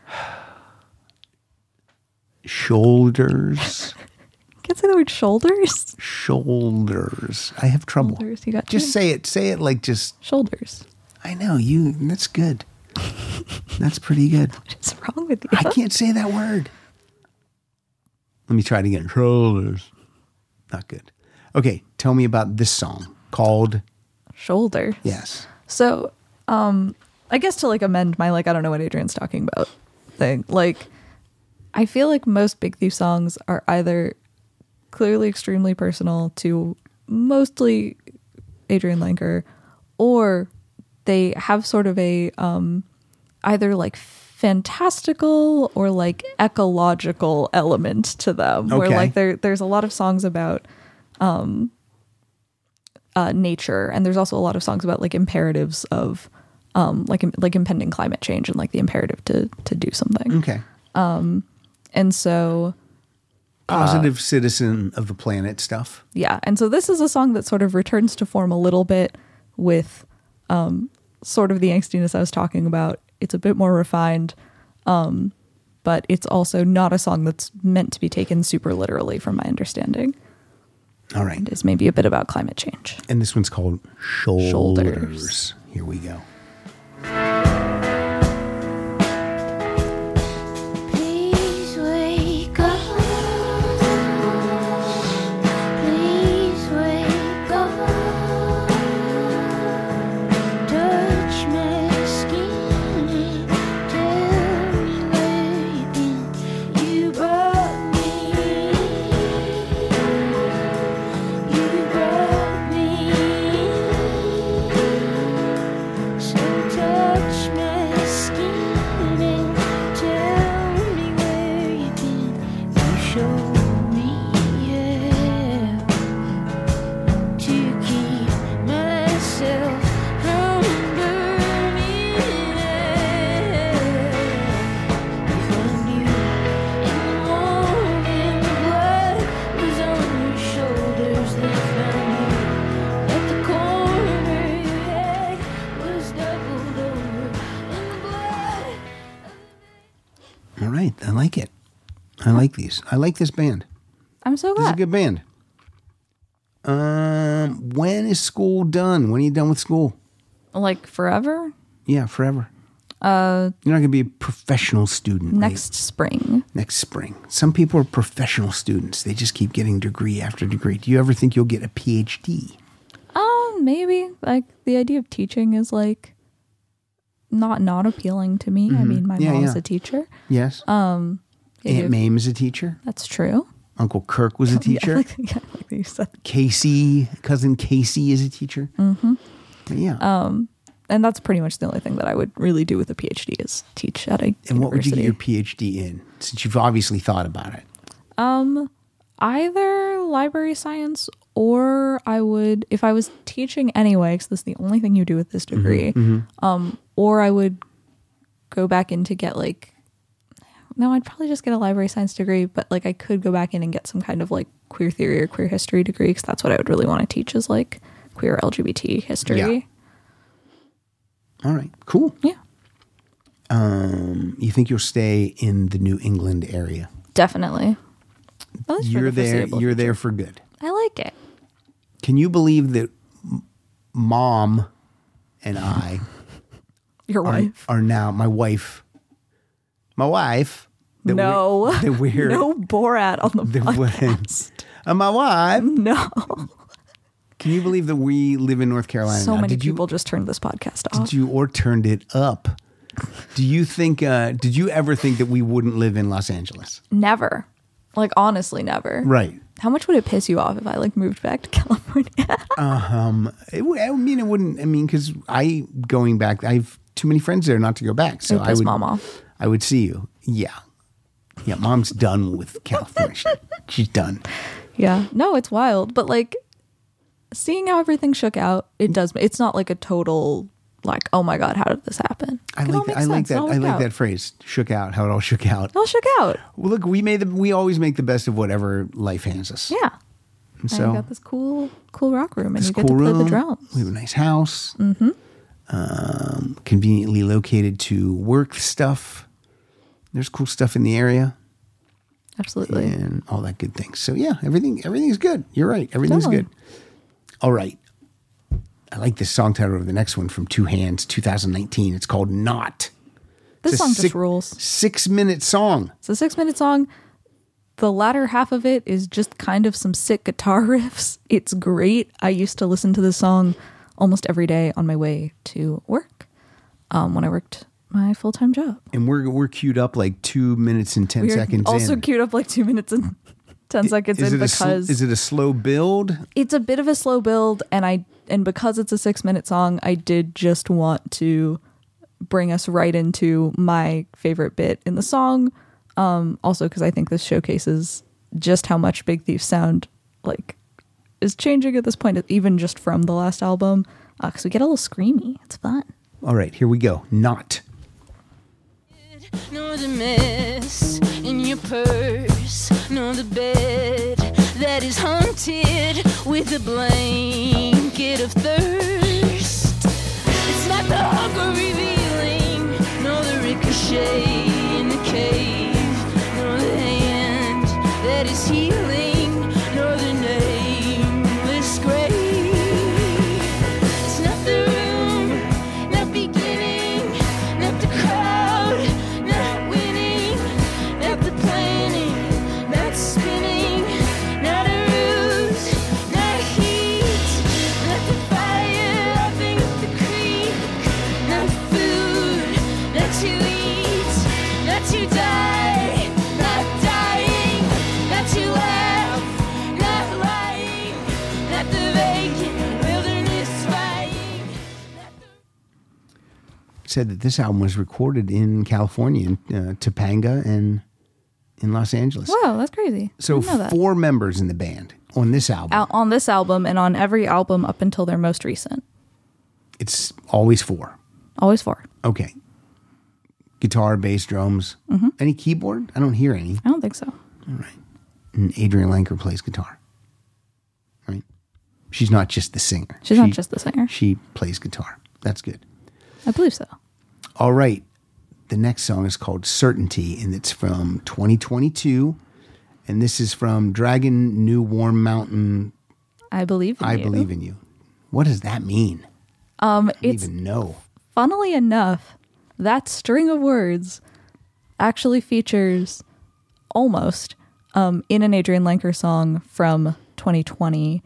S2: Shoulders.
S3: Can't say the word shoulders.
S2: Shoulders. I have trouble.
S3: Shoulders, you got
S2: Just
S3: two.
S2: say it. Say it like just,
S3: Shoulders.
S2: I know, that's good. That's pretty good.
S3: What's wrong with you?
S2: I can't say that word. Let me try it again. Shoulders. Not good. Okay, tell me about this song called
S3: Shoulder.
S2: Yes.
S3: So, I guess to like amend my like I don't know what Adrian's talking about thing. Like, I feel like most Big Thief songs are either clearly extremely personal to mostly Adrian Lenker, or they have sort of a either like fantastical or like ecological element to them, where
S2: Okay.
S3: like there's a lot of songs about nature, and there's also a lot of songs about like imperatives of like impending climate change and like the imperative to do something.
S2: Okay.
S3: And so
S2: Positive citizen of the planet stuff.
S3: yeah, and so this is a song that sort of returns to form a little bit with sort of the angstiness I was talking about. It's a bit more refined, but it's also not a song that's meant to be taken super literally, from my understanding.
S2: All right.
S3: It's maybe a bit about climate change.
S2: And this one's called Shoulders.
S3: Shoulders.
S2: Here we go.
S4: Please wake up. Please wake show me, yeah, to keep myself from burning out. If I knew in the morning the blood was on your shoulders, then found you at the corner, your head was doubled over in the blood.
S2: All right. I like it. I like these. I like this band.
S3: I'm so
S2: This is a
S3: glad.
S2: good band. When is school done? When are you done with school?
S3: Like forever?
S2: Yeah, forever. You're not going to be a professional student. right?
S3: Next spring.
S2: Next spring. Some people are professional students. They just keep getting degree after degree. Do you ever think you'll get a PhD?
S3: Maybe. Like the idea of teaching is like not appealing to me. I mean, my
S2: Yeah,
S3: mom's
S2: yeah.
S3: a teacher.
S2: Yes. Aunt Mame is a teacher.
S3: That's true.
S2: Uncle Kirk was a teacher.
S3: Like you said.
S2: Cousin Casey is a teacher. Mm-hmm. Yeah.
S3: And that's pretty much the only thing that I would really do with a PhD is teach at a
S2: and what would you
S3: university.
S2: get your PhD in? Since you've obviously thought about it.
S3: Either library science or I would, if I was teaching anyway, because this is the only thing you do with this degree, or I would go back in to get like, no, I'd probably just get a library science degree, but like I could go back in and get some kind of like queer theory or queer history degree because that's what I would really want to teach is like queer LGBT history.
S2: Yeah. All right. Cool.
S3: Yeah.
S2: You think you'll stay in the New England area?
S3: Definitely. At least for
S2: You're
S3: the
S2: there.
S3: foreseeable
S2: You're
S3: future.
S2: there for good.
S3: I like it.
S2: Can you believe that Mom and I
S3: Your wife.
S2: are now my wife? My wife. That
S3: No.
S2: we're
S3: No Borat on the
S2: that we're-
S3: podcast.
S2: my wife.
S3: No.
S2: Can you believe that we live in North Carolina?
S3: So
S2: now?
S3: many
S2: Did you-
S3: people just turned this podcast off.
S2: Did you or turned it up? Do you think? Did you ever think that we wouldn't live in Los Angeles?
S3: Never. Like, honestly, never.
S2: Right.
S3: How much would it piss you off if I, like, moved back to California?
S2: It wouldn't. I mean, because going back, I have too many friends there not to go back. So
S3: It would
S2: I
S3: piss
S2: would.
S3: Mom off.
S2: I would see you. Yeah. Yeah. Mom's done with California. She's done.
S3: Yeah. No, it's wild. But, like, seeing how everything shook out, it does. It's not, like, a total, like, oh, my God, how did this happen?
S2: I
S3: It all
S2: like that.
S3: makes sense. It all
S2: I
S3: worked
S2: like
S3: out.
S2: that phrase. Shook out. How it all shook out.
S3: It all shook out.
S2: Well, look, we always make the best of whatever life hands us.
S3: Yeah.
S2: And
S3: And
S2: so
S3: you got this cool rock room, and
S2: this
S3: you get
S2: cool
S3: to play
S2: room.
S3: the drums.
S2: We have a nice house. Mm-hmm. Conveniently located to work stuff. There's cool stuff in the area
S3: Absolutely.
S2: and all that good things. So yeah, everything's good. You're right. Everything's
S3: Totally.
S2: good. All right. I like this song title of the next one from Two Hands, 2019. It's called Not.
S3: This
S2: It's a
S3: song just rules.
S2: 6-minute song.
S3: It's a 6-minute song. The latter half of it is just kind of some sick guitar riffs. It's great. I used to listen to this song almost every day on my way to work when I worked my full-time job.
S2: And we're queued up like 2 minutes and 10
S3: We're
S2: seconds
S3: also
S2: in.
S3: queued up like 2 minutes and 10 seconds in because
S2: is it a slow build?
S3: it's a bit of a slow build, and because it's a 6-minute song, I did just want to bring us right into my favorite bit in the song. Also, because I think this showcases just how much Big Thief sound like is changing at this point, even just from the last album. Because we get a little screamy. It's fun.
S2: All right, here we go. Not.
S4: Nor the mess in your purse, nor the bed that is haunted with a blanket of thirst. It's not the hunger revealing, nor the ricochet in the cave, nor the hand that is healing, nor the nameless grave. It's not the room, not beginning, not the crowd, not winning, not the planning, not spinning, not a ruse, not heat, not the fire laughing up the creek, not food, not to eat, not to die, not dying, not to laugh, not lying, not the vacant wilderness fighting.
S2: Said that this album was recorded in California, in Topanga and in Los Angeles.
S3: Wow, that's crazy.
S2: So
S3: I didn't know that.
S2: 4 members in the band on this album.
S3: On this album and on every album up until their most recent.
S2: It's always 4.
S3: Always 4.
S2: Okay. Guitar, bass, drums. Any keyboard? I don't hear any.
S3: I don't think so.
S2: All right. And Adrian Lenker plays guitar. Right? She's not just the singer.
S3: She's not just the singer.
S2: She plays guitar. That's good.
S3: I believe so.
S2: All right. The next song is called Certainty, and it's from 2022. And this is from Dragon New Warm Mountain.
S3: I believe in
S2: I
S3: you.
S2: believe in you. What does that mean? I don't
S3: It's
S2: even know.
S3: funnily enough, that string of words actually features almost in an Adrian Lenker song from 2020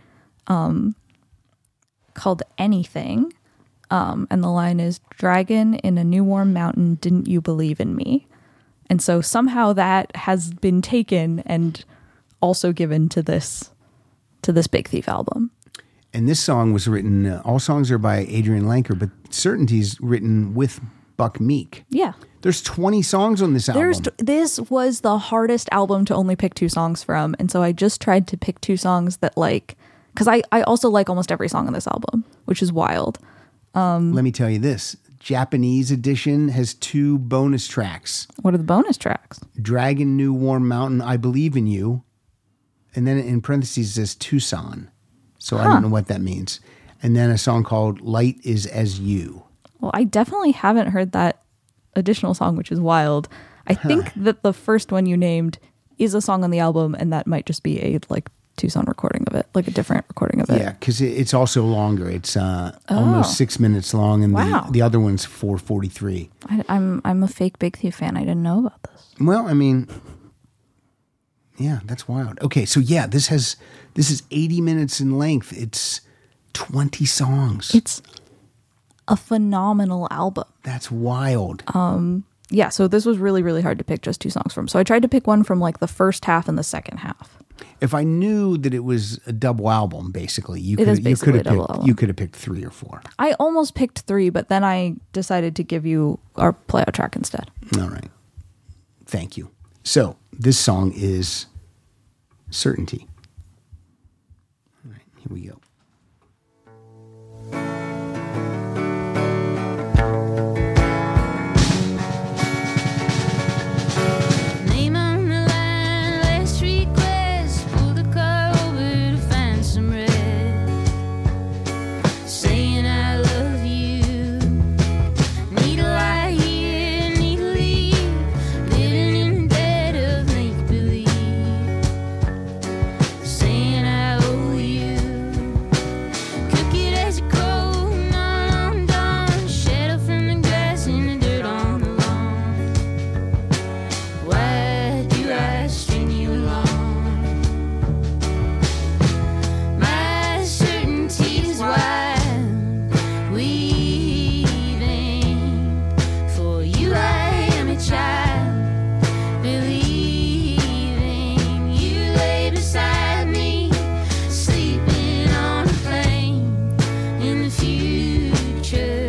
S3: called Anything. And the line is, "Dragon in a new warm mountain, didn't you believe in me?" And so somehow that has been taken and also given to this Big Thief album.
S2: And this song was written, all songs are by Adrian Lenker, but Certainty's written with Buck Meek.
S3: Yeah.
S2: There's 20 songs on this album.
S3: This was the hardest album to only pick 2 songs from. And so I just tried to pick 2 songs that because I also like almost every song on this album, which is wild.
S2: Let me tell you this. Japanese edition has 2 bonus tracks.
S3: What are the bonus tracks?
S2: Dragon New Warm Mountain, I Believe in You. And then in parentheses it says Tucson. So I don't know what that means. And then a song called Light Is As You.
S3: Well, I definitely haven't heard that additional song, which is wild. I think that the first one you named is a song on the album, and that might just be a Tucson recording of it, like a different recording of it.
S2: Yeah, because it's also longer. It's almost 6 minutes long, and
S3: Wow.
S2: the other one's 4:43.
S3: I'm a fake Big Thief fan. I didn't know about this.
S2: Well, I mean, yeah, that's wild. Okay, so yeah, this is 80 minutes in length. It's 20 songs.
S3: It's a phenomenal album.
S2: That's wild.
S3: Yeah, so this was really, really hard to pick just 2 songs from. So I tried to pick one from the first half and the second half.
S2: If I knew that it was a double album, basically, you
S3: It is
S2: could
S3: basically
S2: have
S3: a double
S2: picked
S3: album.
S2: you could have picked 3 or 4.
S3: I almost picked 3, but then I decided to give you our playout track instead.
S2: All right. Thank you. So this song is Certainty. All right, here we go.
S4: Name on the line, last request. Pull the car over to find some rest. Saying I love you. Need a lie here, need to leave. Living in the dead of make believe. Saying I owe you. Crooked as a crow, not on dawn. Shadow from the grass in the dirt on the lawn. Why do I string you along? My certainty is wild, weaving. For you I am a child, believing. You lay beside me, sleeping on a plane in the future.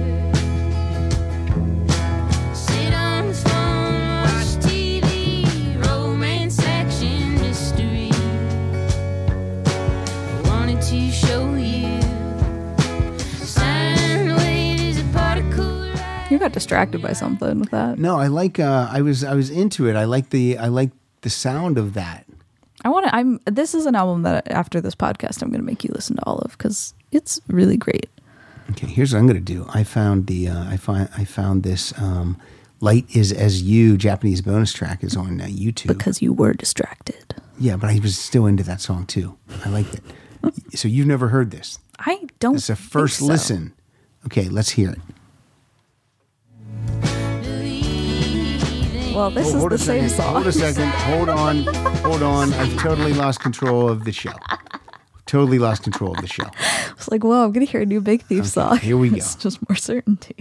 S4: Sit on the phone, watch TV, romance, action, mystery. Wanted to show you. Sine wave is a particle.
S3: You got distracted by something with that.
S2: No, I like. I was into it. I like the sound of that.
S3: This is an album that after this podcast I'm going to make you listen to all of because it's really great.
S2: Okay, here's what I'm going to do. I found the I found this Light Is As You Japanese bonus track is on YouTube.
S3: Because you were distracted.
S2: Yeah, but I was still into that song too. I liked it. So you've never heard this?
S3: I don't.
S2: It's a first
S3: think so.
S2: listen. Okay, let's hear it.
S3: Well, this is
S2: Hold
S3: the
S2: a
S3: same
S2: second.
S3: song.
S2: Hold a second. Hold on. I've totally lost control of the show. Totally lost control of the show.
S3: It's like, whoa, I'm going to hear a new Big Thief song.
S2: here we go.
S3: It's just more certainty.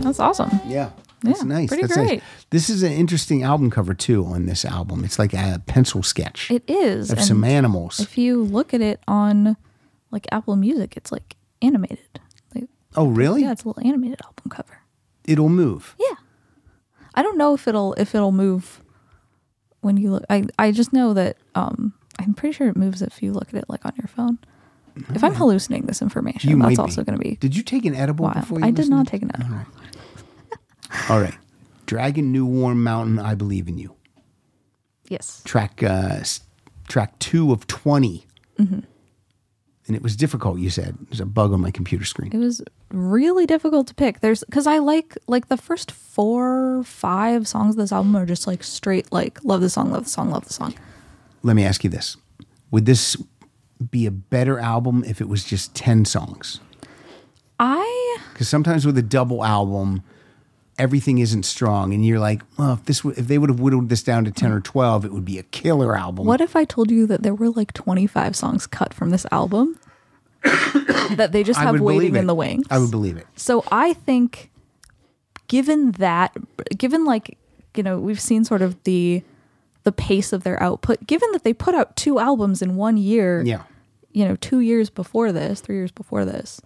S3: That's awesome.
S2: Yeah. That's nice.
S3: Pretty
S2: That's
S3: great.
S2: Nice. This is an interesting album cover too on this album. It's like a pencil sketch.
S3: It is.
S2: Of
S3: and
S2: some animals.
S3: If you look at it on like Apple Music, it's like animated. Like,
S2: oh, really?
S3: yeah, it's a little animated album cover.
S2: It'll move.
S3: Yeah. I don't know if it'll move when you look. I just know that I'm pretty sure it moves if you look at it like on your phone. If I'm hallucinating this information,
S2: You
S3: that's
S2: might be.
S3: also going to be
S2: Did you take an edible
S3: wild.
S2: before you
S3: I did
S2: listened?
S3: not take an edible.
S2: All right. Dragon New Warm Mountain, I Believe in You.
S3: Yes.
S2: Track 2 of 20.
S3: Mm-hmm.
S2: And it was difficult, you said. There's a bug on my computer screen.
S3: It was really difficult to pick. Because I like the first 4 or 5 songs of this album are just like straight like love the song, love the song, love the song.
S2: Let me ask you this. Would this be a better album if it was just 10 songs? Because sometimes with a double album, everything isn't strong, and you're like, well, if they would have whittled this down to 10 or 12, it would be a killer album.
S3: What if I told you that there were like 25 songs cut from this album that they just have waiting in the wings?
S2: I would believe it.
S3: So I think, given like, you know, we've seen sort of the pace of their output, given that they put out 2 albums in 1 year,
S2: Yeah.
S3: you know, 2 years before this, 3 years before this,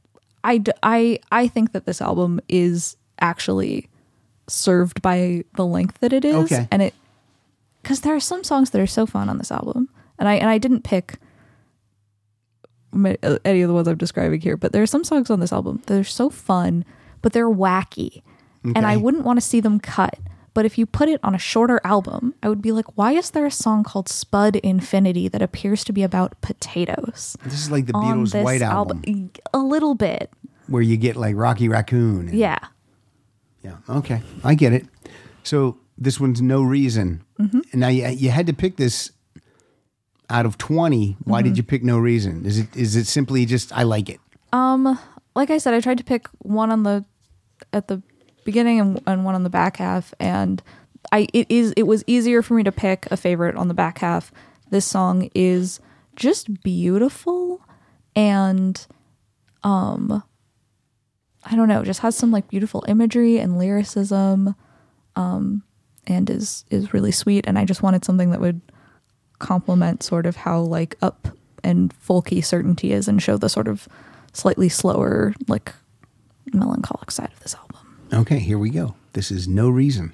S3: I think that this album is actually served by the length that it is.
S2: Okay.
S3: And because there are some songs that are so fun on this album, and I didn't pick any of the ones I'm describing here, but there are some songs on this album that are so fun, but they're wacky, and I wouldn't want to see them cut. But if you put it on a shorter album, I would be like, why is there a song called Spud Infinity that appears to be about potatoes?
S2: This is like the
S3: on
S2: Beatles'
S3: this
S2: White Album,
S3: a little bit.
S2: where you get like Rocky Raccoon.
S3: Yeah.
S2: Yeah. Okay. I get it. So this one's No Reason.
S3: Mm-hmm.
S2: And now you had to pick this out of 20. Why did you pick No Reason? Is it simply just I like it?
S3: Like I said, I tried to pick one at the beginning and one on the back half, and it was easier for me to pick a favorite on the back half. This song is just beautiful, and I don't know, just has some like beautiful imagery and lyricism, and is really sweet. And I just wanted something that would complement sort of how like up and folky Certainty is, and show the sort of slightly slower, like melancholic side of this album.
S2: Okay, here we go. This is No Reason.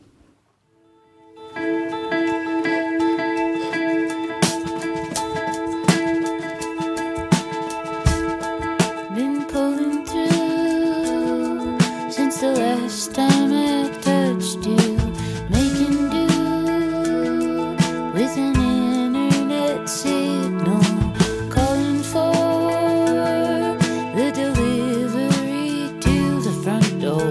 S4: Been pulling through since the last time I touched you, making do with an internet signal, calling for the delivery to the front door.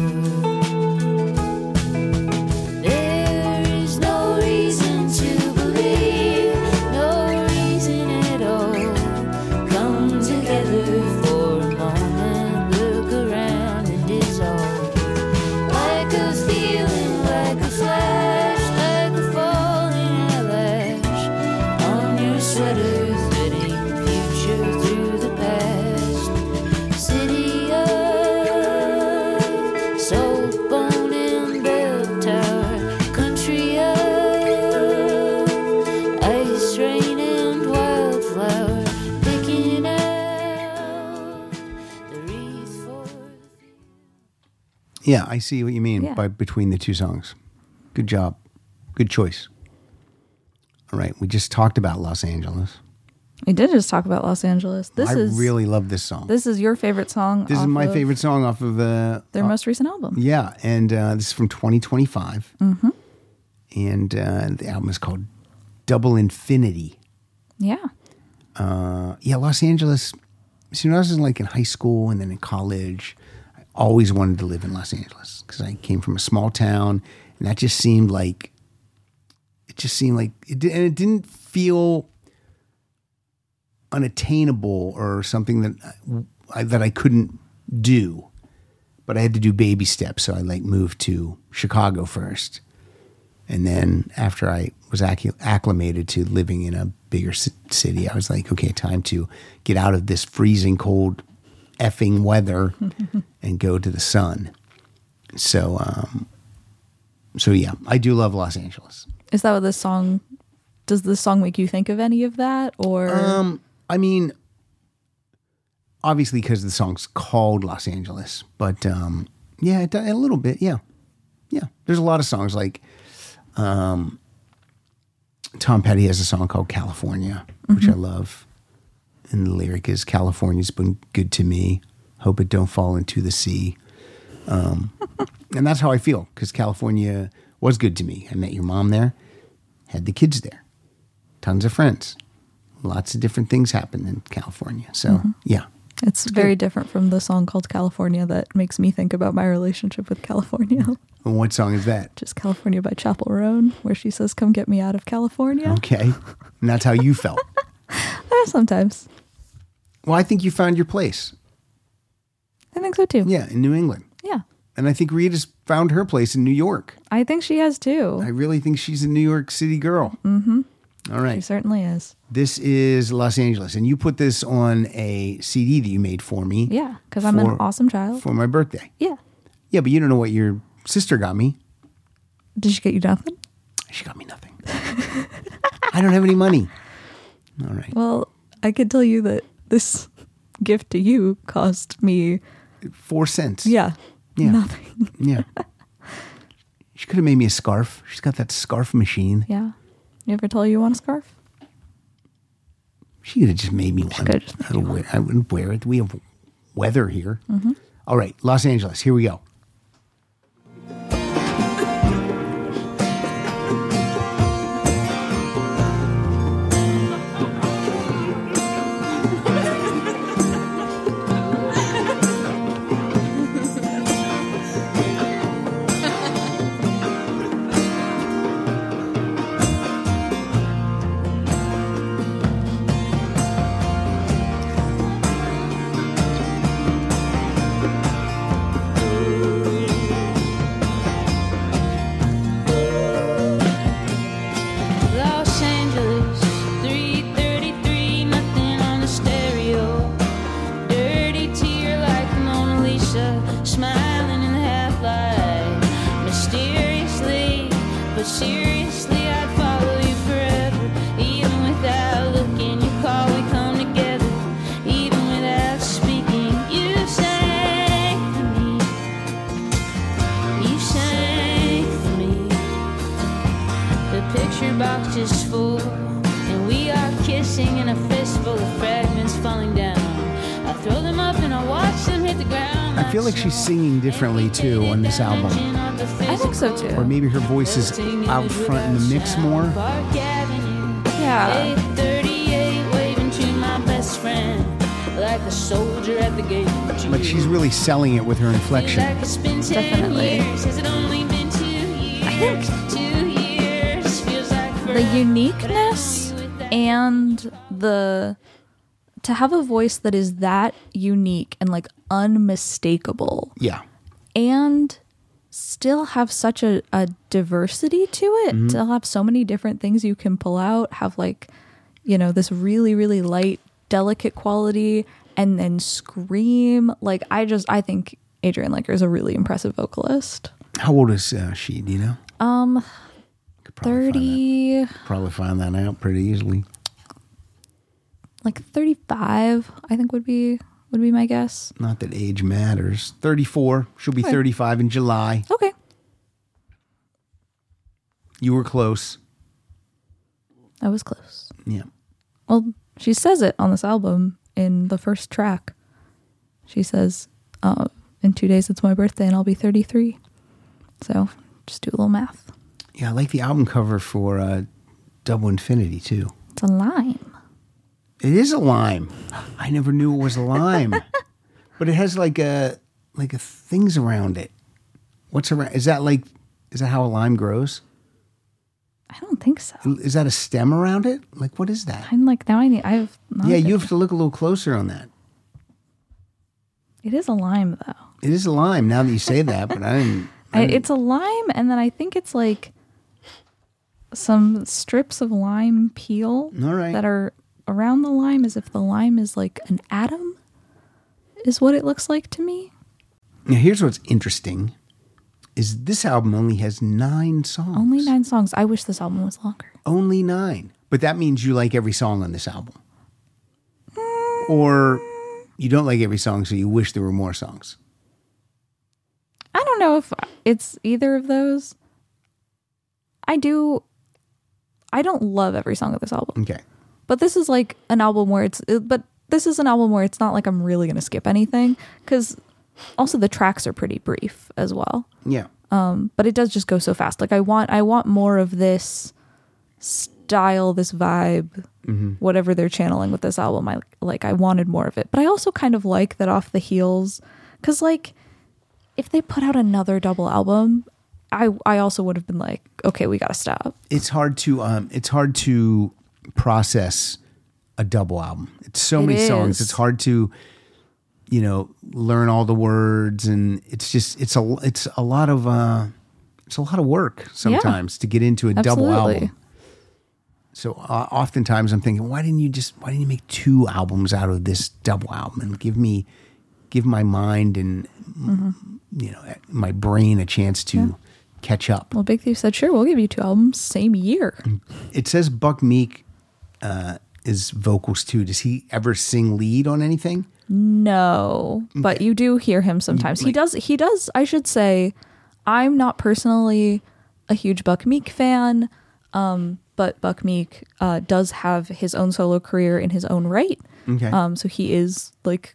S4: There is no reason to believe, no reason at all. Come together for a moment, look around and dissolve. Like a feeling, like a flash, like a falling eyelash on your sweater, threading future through the past. City of soul, bone and bell tower, country of ice, rain and wildflower, picking out the wreath for the
S2: Yeah, I see what you mean
S3: Yeah.
S2: by between the 2 songs. Good job. Good choice. All right, we just talked about Los Angeles.
S3: We did just talk about Los Angeles.
S2: I really love this song.
S3: This is your favorite song.
S2: This is
S3: off
S2: my
S3: of
S2: favorite song off of
S3: their most recent album.
S2: Yeah, and this is from 2025. Mm-hmm. And the album is called Double Infinity.
S3: Yeah.
S2: Yeah, Los Angeles. So when I was like in high school and then in college, I always wanted to live in Los Angeles because I came from a small town, and that just seemed like it didn't feel unattainable or something that I couldn't do, but I had to do baby steps. So I like moved to Chicago first, and then after I was acclimated to living in a bigger city, I was like, okay, time to get out of this freezing cold effing weather and go to the sun. So yeah, I do love Los Angeles.
S3: Is that what this song? Does this song make you think of any of that, or?
S2: I mean, obviously because the song's called Los Angeles, but yeah, a little bit, yeah. There's a lot of songs like Tom Petty has a song called California, which I love, and the lyric is "California's been good to me. Hope it don't fall into the sea." And that's how I feel because California was good to me. I met your mom there, had the kids there, tons of friends, lots of different things happen in California. So yeah.
S3: It's very different from the song called California that makes me think about my relationship with California.
S2: And what song is that?
S3: Just California by Chappell Roan, where she says, "Come get me out of California."
S2: Okay. And that's how you felt.
S3: Sometimes.
S2: Well, I think you found your place.
S3: I think so too.
S2: Yeah, in New England.
S3: Yeah.
S2: And I think Rita's found her place in New York.
S3: I think she has too.
S2: I really think she's a New York City girl. Mm-hmm. All
S3: She
S2: right.
S3: certainly is.
S2: This is Los Angeles. And you put this on a CD that you made for me.
S3: Yeah, because I'm an
S2: for-
S3: awesome child.
S2: For my birthday.
S3: Yeah.
S2: Yeah, but you don't know what your sister got me.
S3: Did she get you nothing?
S2: She got me nothing. I don't have any money. All right.
S3: Well, I could tell you that this gift to you cost me,
S2: 4 cents.
S3: yeah. Nothing.
S2: Yeah. She could have made me a scarf. She's got that scarf machine.
S3: Yeah. You ever tell her you want a scarf?
S2: She could have just made me one.
S3: could have just made you
S2: I wouldn't wear it. We have weather here. All right, Los Angeles. Here we go.
S4: Los Angeles, 3:33, nothing on the stereo. Dirty tear like Mona Lisa, smiling in the half light. Mysteriously, but seriously, I'd follow you forever. Even without looking, you call, we come together. Even without speaking, you sang for me. You sang for me. The picture box is full, and we are kissing in a fistful of fragments falling down. I throw them up and I watch them hit the ground.
S2: I feel like she's singing differently too on this album.
S3: I think so too.
S2: Or maybe her voice is out front in the mix more.
S3: Yeah.
S4: 38, waving to my best friend, like a soldier at the gate.
S2: Like she's really selling it with her inflection.
S4: Like it's been 10
S3: Definitely.
S4: years. Has it only been 2 years?
S3: I think
S4: 2 years feels like
S3: the
S4: forever.
S3: uniqueness and to have a voice that is that unique and like unmistakable
S2: Yeah.
S3: and still have such a diversity to it, to have so many different things you can pull out, have like, you know, this really, really light, delicate quality, and then scream. Like, I think Adrienne Lenker is a really impressive vocalist.
S2: How old is she? Do you know? Could probably
S3: 30,
S2: Probably find that out pretty easily.
S3: like 35, I think would be my guess.
S2: Not that age matters. 34. She'll be
S3: Okay.
S2: 35 in July.
S3: Okay.
S2: You were close.
S3: I was close.
S2: Yeah.
S3: Well, she says it on this album in the first track. She says, in 2 days it's my birthday and I'll be 33. So just do a little math.
S2: Yeah, I like the album cover for Double Infinity too.
S3: It's a lime.
S2: It is a lime. I never knew it was a lime. But it has like a things around it. What's around? Is that how a lime grows?
S3: I don't think so.
S2: Is that a stem around it? Like what is that?
S3: I'm like, now I've not
S2: Yeah,
S3: been-
S2: you have to look a little closer on that.
S3: It is a lime though.
S2: It is a lime now that you say that, but I didn't.
S3: It's a lime, and then I think it's like some strips of lime peel
S2: All right.
S3: that are around the lime, as if the lime is like an atom, is what it looks like to me.
S2: Now, here's what's interesting. is this album only has 9 songs.
S3: Only 9 songs. I wish this album was longer.
S2: Only 9. But that means you like every song on this album. Or you don't like every song, so you wish there were more songs.
S3: I don't know if it's either of those. I don't love every song of this album.
S2: Okay.
S3: But this is like an album where it's not like I'm really going to skip anything, because also the tracks are pretty brief as well.
S2: Yeah.
S3: But it does just go so fast. Like I want more of this style, this vibe, whatever they're channeling with this album. I wanted more of it. But I also kind of like that Off the Heels, because like if they put out another double album, I also would have been like, okay, we got to stop.
S2: It's hard to process a double album. It's so many songs. It's hard to, learn all the words, and it's a lot of work sometimes to get into a double album. So oftentimes I'm thinking, why didn't you make 2 albums out of this double album and give my mind and my brain a chance to catch up?
S3: Well, Big Thief said, sure, we'll give you 2 albums same year.
S2: It says Buck Meek is vocals too. Does he ever sing lead on anything?
S3: No, but you do hear him sometimes. He does. I should say, I'm not personally a huge Buck Meek fan, but Buck Meek does have his own solo career in his own right.
S2: Okay.
S3: So he is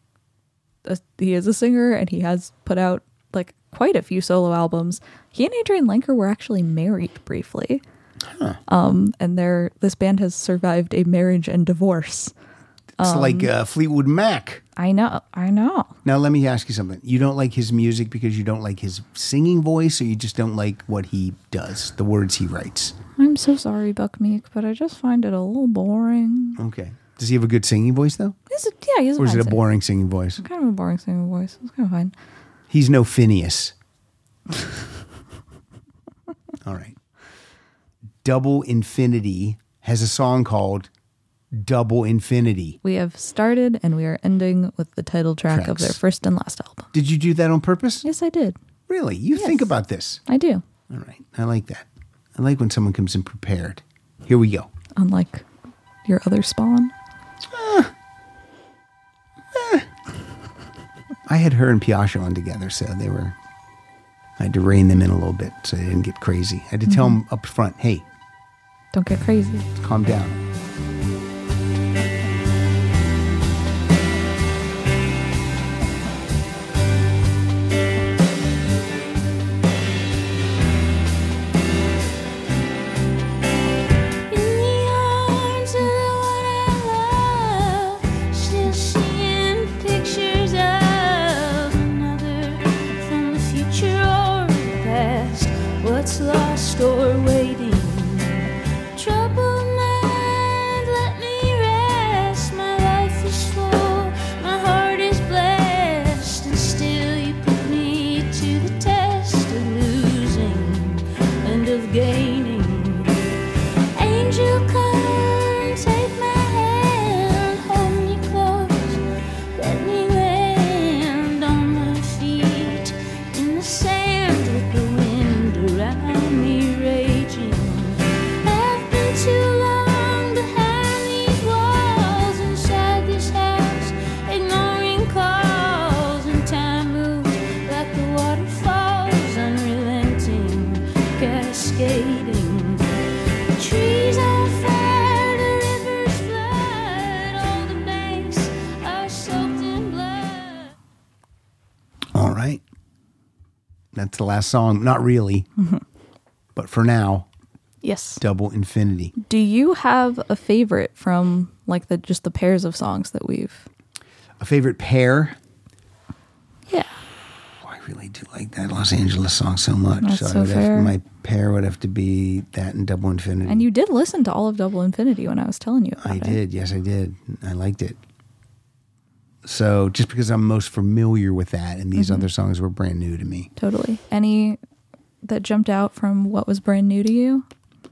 S3: he is a singer, and he has put out like quite a few solo albums. He and Adrian Lenker were actually married briefly. Huh. And this band has survived a marriage and divorce.
S2: It's like Fleetwood Mac.
S3: I know.
S2: Now, let me ask you something. You don't like his music because you don't like his singing voice, or you just don't like what he does, the words he writes?
S3: I'm so sorry, Buck Meek, but I just find it a little boring.
S2: Okay. Does he have a good singing voice, though?
S3: He has
S2: Or is it a boring singing voice?
S3: Kind of a boring singing voice. It's kind of fine.
S2: He's no Phineas. All right. Double Infinity has a song called Double Infinity.
S3: We have started and we are ending with the title track of their first and last album.
S2: Did you do that on purpose?
S3: Yes, I did.
S2: Really? You think about this?
S3: I do.
S2: All right. I like that. I like when someone comes in prepared. Here we go.
S3: Unlike your other Spawn.
S2: I had her and Piasha on together, so I had to rein them in a little bit so they didn't get crazy. I had to tell them up front, hey,
S3: don't get crazy.
S2: Calm down.
S4: Lost or waiting, troubled mind, let me rest. My life is full, my heart is blessed, and still you put me to the test of losing and of gaining. Angel, come take my hand, hold me close, let me land on my feet in the sand with the wind around me raging. I've been too long behind these walls, inside this house, ignoring calls, and time moves like the waterfalls, unrelenting, cascading. The trees on fire, the rivers flood, all the banks are soaked in blood.
S2: All right. That's the last song. Not really. But for now,
S3: Yes.
S2: Double Infinity.
S3: Do you have a favorite from like just the pairs of songs that we've?
S2: A favorite pair?
S3: Yeah.
S2: Oh, I really do like that Los Angeles song so much.
S3: That's so
S2: I would
S3: fair.
S2: my pair would have to be that and Double Infinity.
S3: And you did listen to all of Double Infinity when I was telling you about
S2: I
S3: it.
S2: did. Yes, I did. I liked it. So just because I'm most familiar with that and these other songs were brand new to me.
S3: Totally. Any that jumped out from what was brand new to you?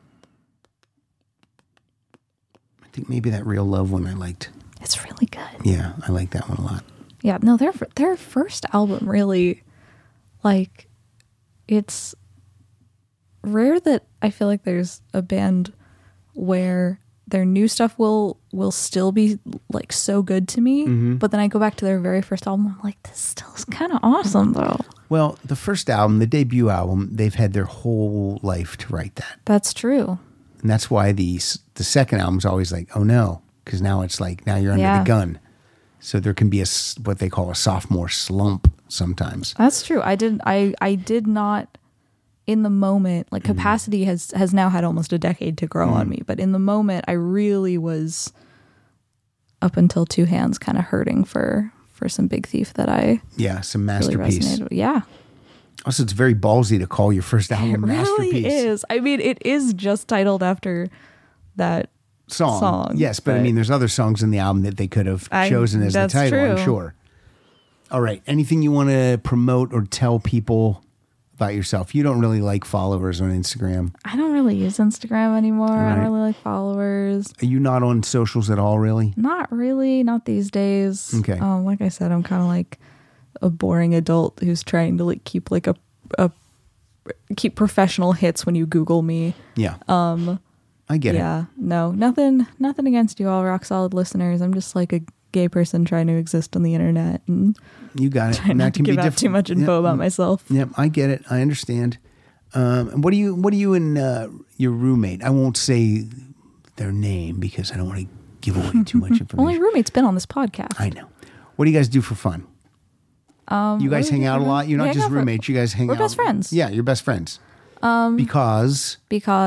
S2: I think maybe that Real Love one I liked.
S3: It's really good.
S2: Yeah, I like that one a lot.
S3: Yeah, no, their first album really, like, it's rare that I feel like there's a band where their new stuff will still be like so good to me, but then I go back to their very first album, I'm like, this still is kind of awesome though.
S2: Well, the first album, the debut album, they've had their whole life to write that.
S3: That's true.
S2: And that's why the second album's always like, oh no, because now it's like, now you're under the gun. So there can be what they call a sophomore slump sometimes.
S3: That's true. I did not in the moment, like Capacity has now had almost a decade to grow on me, but in the moment I really was up until Two Hands kind of hurting for some Big Thief that I
S2: some
S3: really
S2: masterpiece.
S3: resonated with. Yeah.
S2: Also, it's very ballsy to call your first album
S3: It
S2: masterpiece.
S3: really is. I mean, it is just titled after that song.
S2: Yes, but I mean, there's other songs in the album that they could have chosen as the
S3: that's
S2: title, I'm
S3: true.
S2: sure. All right. Anything you want to promote or tell people about yourself? You don't really like followers on Instagram.
S3: I don't really use Instagram anymore. I
S2: Right.
S3: don't really like followers.
S2: Are you not on socials at all, really?
S3: Not really. Not these days.
S2: Okay.
S3: Like I said, I'm kind of like a boring adult who's trying to like keep like keep professional hits when you Google me.
S2: Yeah. I get it.
S3: Yeah. No, nothing against you all rock solid listeners. I'm just like a gay person trying to exist on the internet and
S2: You got it.
S3: trying
S2: And
S3: not
S2: that
S3: to
S2: can be
S3: give out too much info about myself.
S2: Yep, I get it. I understand. And what do you and your roommate? I won't say their name because I don't want to give away too much information.
S3: Only roommate's been on this podcast.
S2: I know. What do you guys do for fun? You guys hang out a lot. You're not just roommates. You guys hang out.
S3: We're best friends.
S2: Yeah, you're best friends. Because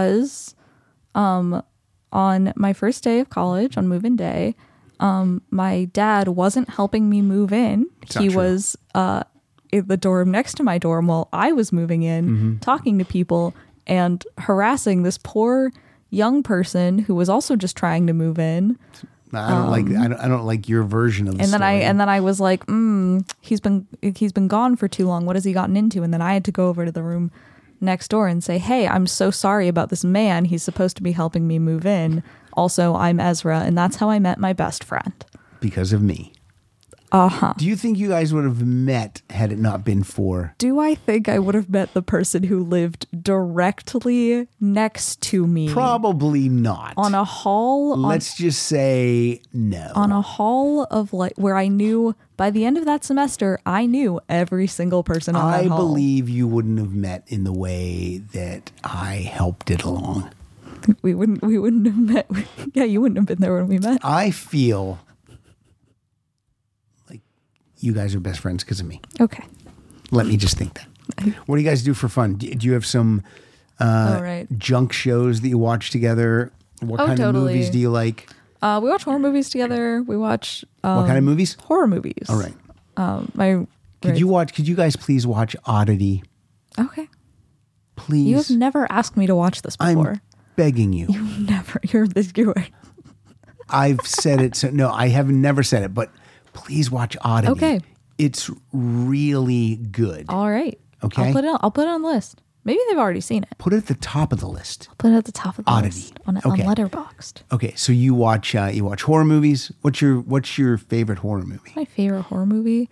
S3: on my first day of college, on move-in day, my dad wasn't helping me move in.
S2: not
S3: He
S2: true.
S3: was in the dorm next to my dorm while I was moving in, talking to people and harassing this poor young person who was also just trying to move in.
S2: I don't like your version of the
S3: And
S2: story.
S3: then I was like, he's been gone for too long. What has he gotten into? And then I had to go over to the room next door and say, hey, I'm so sorry about this man. He's supposed to be helping me move in. Also, I'm Ezra, and that's how I met my best friend.
S2: Because of me. Do you think you guys would have met had it not been for?
S3: Do I think I would have met the person who lived directly next to me?
S2: Probably not.
S3: On a hall.
S2: Let's just say no.
S3: On a hall of like where I knew by the end of that semester, I knew every single person on that
S2: I
S3: hall.
S2: believe you wouldn't have met in the way that I helped it along.
S3: We wouldn't have met. Yeah, you wouldn't have been there when we met.
S2: I feel like you guys are best friends because of me.
S3: Okay.
S2: Let me just think that. What do you guys do for fun? Do you have some
S3: Right.
S2: junk shows that you watch together? What kind
S3: totally.
S2: of movies do you like?
S3: We watch horror movies together. We watch
S2: What kind of movies?
S3: horror movies.
S2: All right.
S3: Could
S2: Could you guys please watch Oddity?
S3: Okay.
S2: Please.
S3: You have never asked me to watch this before.
S2: I'm begging you.
S3: Never. You're this. You are.
S2: I've said it. So no, I have never said it, but please watch Oddity.
S3: Okay.
S2: It's really good.
S3: All right.
S2: Okay.
S3: I'll put it on the list. Maybe they've already seen it.
S2: Put it at the top of the list.
S3: Put it at the top of the
S2: Oddity.
S3: list on
S2: Okay.
S3: Letterboxd.
S2: Okay, so you watch horror movies. What's your favorite horror movie?
S3: My favorite horror movie.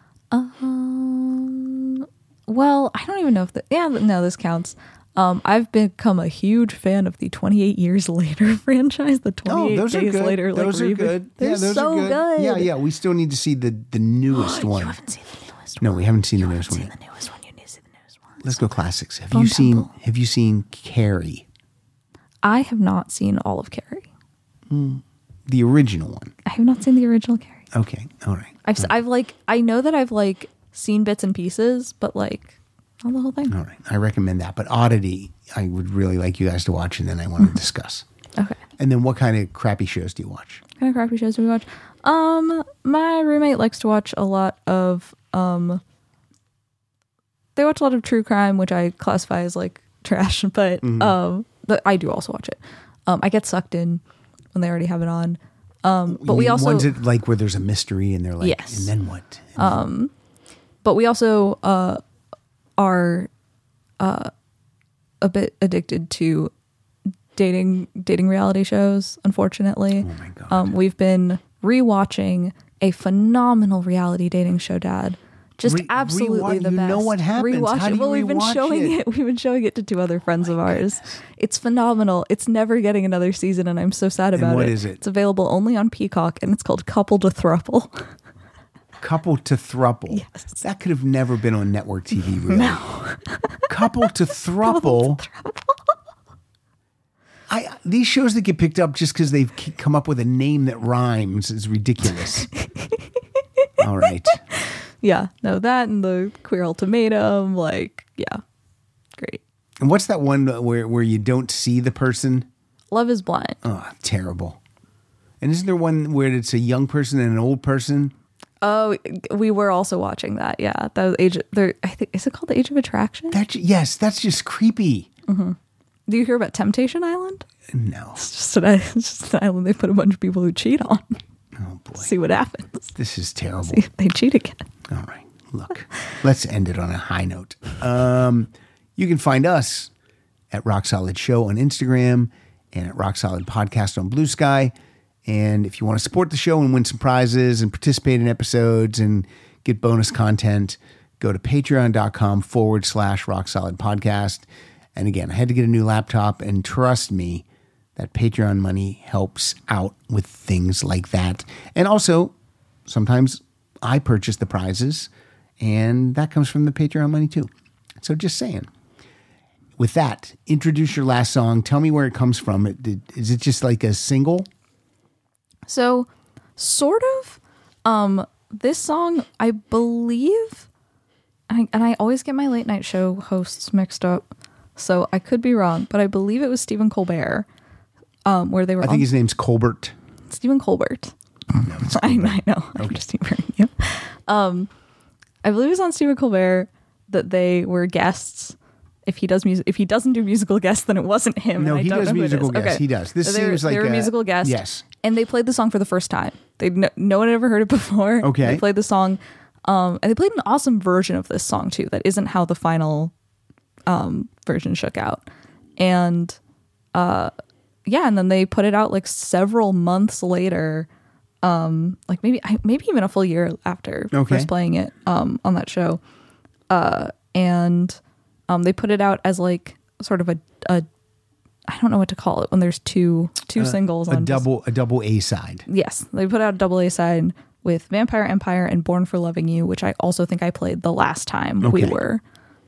S3: Well, I don't even know if this counts. I've become a huge fan of the 28 Years Later franchise. The 28
S2: those are
S3: Days
S2: good.
S3: Later.
S2: Those are
S3: reboot.
S2: good.
S3: They're
S2: Yeah, those
S3: so
S2: are good.
S3: good.
S2: Yeah. We still need to see the newest one.
S3: You haven't seen the newest
S2: No,
S3: one.
S2: we haven't seen the
S3: You
S2: newest
S3: haven't
S2: one
S3: seen
S2: yet.
S3: the newest one. You need to see the newest one.
S2: Let's go classics. Have
S3: Bone
S2: you seen
S3: Temple.
S2: Have you seen Carrie,
S3: I have not seen all of Carrie.
S2: the original one?
S3: I have not seen the original Carrie.
S2: Okay, all right.
S3: I know that I've like seen bits and pieces, but like not the whole thing.
S2: All right, I recommend that. But Oddity, I would really like you guys to watch, and then I want to discuss.
S3: Okay.
S2: And then, what kind of crappy shows do you watch?
S3: What kind of crappy shows do we watch? My roommate likes to watch a lot of they watch a lot of true crime, which I classify as like trash, but I do also watch it. I get sucked in when they already have it on. But
S2: You
S3: we
S2: mean
S3: also
S2: ones that like where there's a mystery, and they're like,
S3: Yes.
S2: and then what?
S3: but we also are a bit addicted to dating reality shows, unfortunately.
S2: Oh my God.
S3: We've been rewatching a phenomenal reality dating show, Dad, Just absolutely the
S2: you
S3: best.
S2: know what happens.
S3: Rewatch
S2: How do
S3: it.
S2: you
S3: Well, we've been
S2: rewatch
S3: showing
S2: it?
S3: it. We've been showing it to two other friends of ours. It's phenomenal. It's never getting another season, and I'm so sad about
S2: what
S3: it.
S2: is it?
S3: It's available only on Peacock, and it's called Couple to Thruple.
S2: Couple to Thruple.
S3: Yes.
S2: That could have never been on network TV, really. No. Couple to Thruple. These shows that get picked up just because they've come up with a name that rhymes is ridiculous. All right.
S3: Yeah, no, that and the Queer Ultimatum, like, yeah, great.
S2: And what's that one where you don't see the person?
S3: Love is Blind.
S2: Oh, terrible. And isn't there one where it's a young person and an old person?
S3: Oh, we were also watching that. Yeah, that was I think, is it called The Age of Attraction?
S2: Yes, that's just creepy.
S3: Mm-hmm. Do you hear about Temptation Island?
S2: No.
S3: It's just an island they put a bunch of people who cheat on.
S2: Oh boy.
S3: See what happens.
S2: This is terrible.
S3: See if they cheat again.
S2: All right. Look, let's end it on a high note. You can find us at Rock Solid Show on Instagram and at Rock Solid Podcast on Blue Sky. And if you want to support the show and win some prizes and participate in episodes and get bonus content, go to patreon.com/Rock Solid Podcast. And again, I had to get a new laptop, and trust me, that Patreon money helps out with things like that. And also, sometimes I purchase the prizes, and that comes from the Patreon money too. So just saying. With that, introduce your last song. Tell me where it comes from. Is it just like a single?
S3: So, sort of. This song, I believe, and I always get my late night show hosts mixed up, so I could be wrong, but I believe it was Stephen Colbert, where they were.
S2: I think his name's Colbert.
S3: Stephen Colbert.
S2: No, it's Colbert.
S3: I know.
S2: Okay.
S3: I'm just hearing you. I believe it was on Stephen Colbert that they were guests. If he does music, if he doesn't do musical guests, then it wasn't him.
S2: No,
S3: and I
S2: he
S3: don't
S2: does
S3: know who it
S2: musical
S3: is.
S2: guests.
S3: Okay.
S2: He does. This
S3: So
S2: seems like
S3: they were a musical guest.
S2: Yes.
S3: And they played the song for the first time. No one had ever heard it before.
S2: Okay.
S3: They played the song, and they played an awesome version of this song too. That isn't how the final version shook out. And and then they put it out like several months later, like maybe even a full year after first playing it on that show. And they put it out as like sort of a I don't know what to call it when there's two singles on
S2: a double A side.
S3: Yes, they put out a double A side with Vampire Empire and Born for Loving You, which I also think I played the last time we were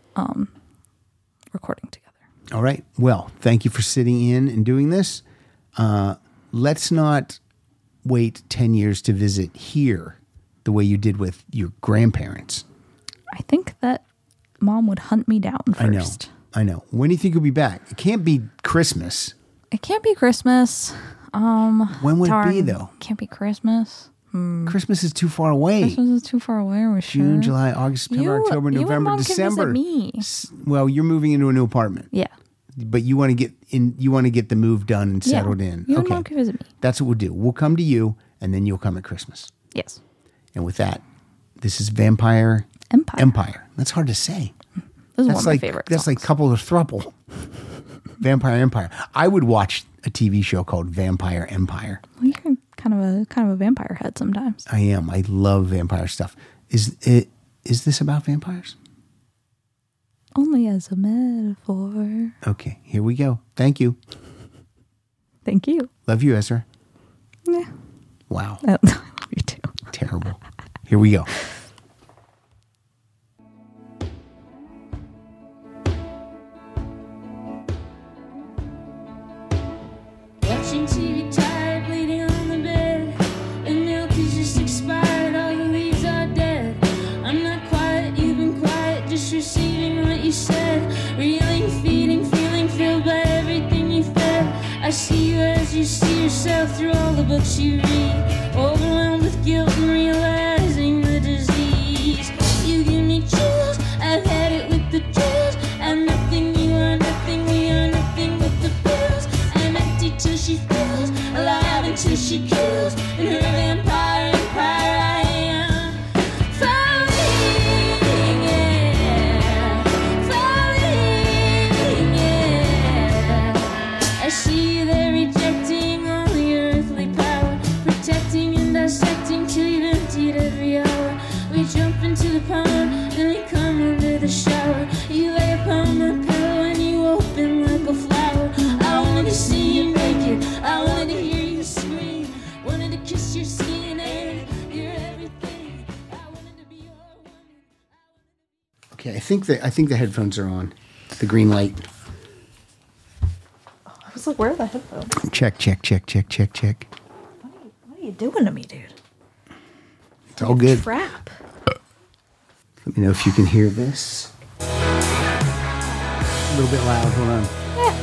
S3: recording together.
S2: All right. Well, thank you for sitting in and doing this. Let's not wait 10 years to visit here the way you did with your grandparents.
S3: I think that Mom would hunt me down first.
S2: I know. When do you think you'll be back? It can't be Christmas.
S3: It can't be Christmas.
S2: When would it be, though?
S3: Can't be Christmas.
S2: Christmas is too far away.
S3: Christmas is too far away. Are we sure?
S2: June, July, August, September, October, November,
S3: and Mom
S2: December.
S3: Can visit me.
S2: Well, you're moving into a new apartment.
S3: Yeah.
S2: But you want to get in. You want to get the move done and settled in.
S3: You and Mom can visit me.
S2: That's what we'll do. We'll come to you, and then you'll come at Christmas.
S3: Yes.
S2: And with that, this is Vampire Empire. That's hard to say.
S3: This is one of my favorite
S2: That's
S3: songs.
S2: like Couple of Thruple. Vampire Empire. I would watch a TV show called Vampire Empire.
S3: Well, you're kind of a vampire head sometimes.
S2: I am. I love vampire stuff. Is this about vampires?
S3: Only as a metaphor.
S2: Okay, here we go. Thank you.
S3: Thank you.
S2: Love you, Ezra.
S3: Yeah.
S2: Wow.
S3: I love you too.
S2: Terrible. Here we go.
S5: Watching TV tired, bleeding on the bed. The milk is just expired, all the leaves are dead. I'm not quiet, you've been quiet, just receiving what you said. Reeling, feeding, feeling filled by everything you fed. I see you as you see yourself through all the books you read. Overwhelmed with guilt and realizing the disease. You give me chills, I've had it with the chills. I'm nothing, you are nothing, we are nothing with the pills. I'm empty till she fills, alive until she kills. In her vampire empire I am falling, yeah, falling, yeah. I see you there rejecting all the earthly power, protecting and dissecting till you've emptied into the pond, and you come under the shower. You lay upon my pillow and you open like a flower. I wanted to see you naked, I wanted to hear you scream, wanted to kiss your skin and your everything. I wanted to be your woman.
S2: Okay, I think the headphones are on. The green light.
S3: I was like, where are the headphones?
S2: Check.
S3: What are you doing to me, dude?
S2: It's all good.
S3: Trap.
S2: Let me know if you can hear this. A little bit loud. Hold on.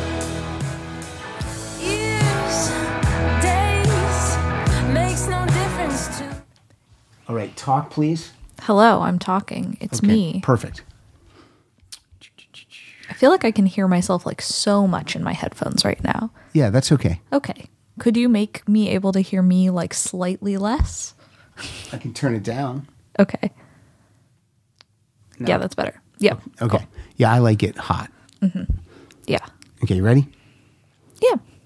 S4: Years, days, makes no difference to.
S2: All right, talk, please.
S3: Hello, I'm talking. It's me.
S2: Perfect.
S3: I feel like I can hear myself like so much in my headphones right now.
S2: Yeah, that's okay.
S3: Okay. Could you make me able to hear me like slightly less?
S2: I can turn it down.
S3: Okay.
S2: No.
S3: Yeah, that's better. Yeah.
S2: Okay.
S3: Cool.
S2: Yeah, I like it hot.
S3: Yeah.
S2: Okay, you ready?
S3: Yeah.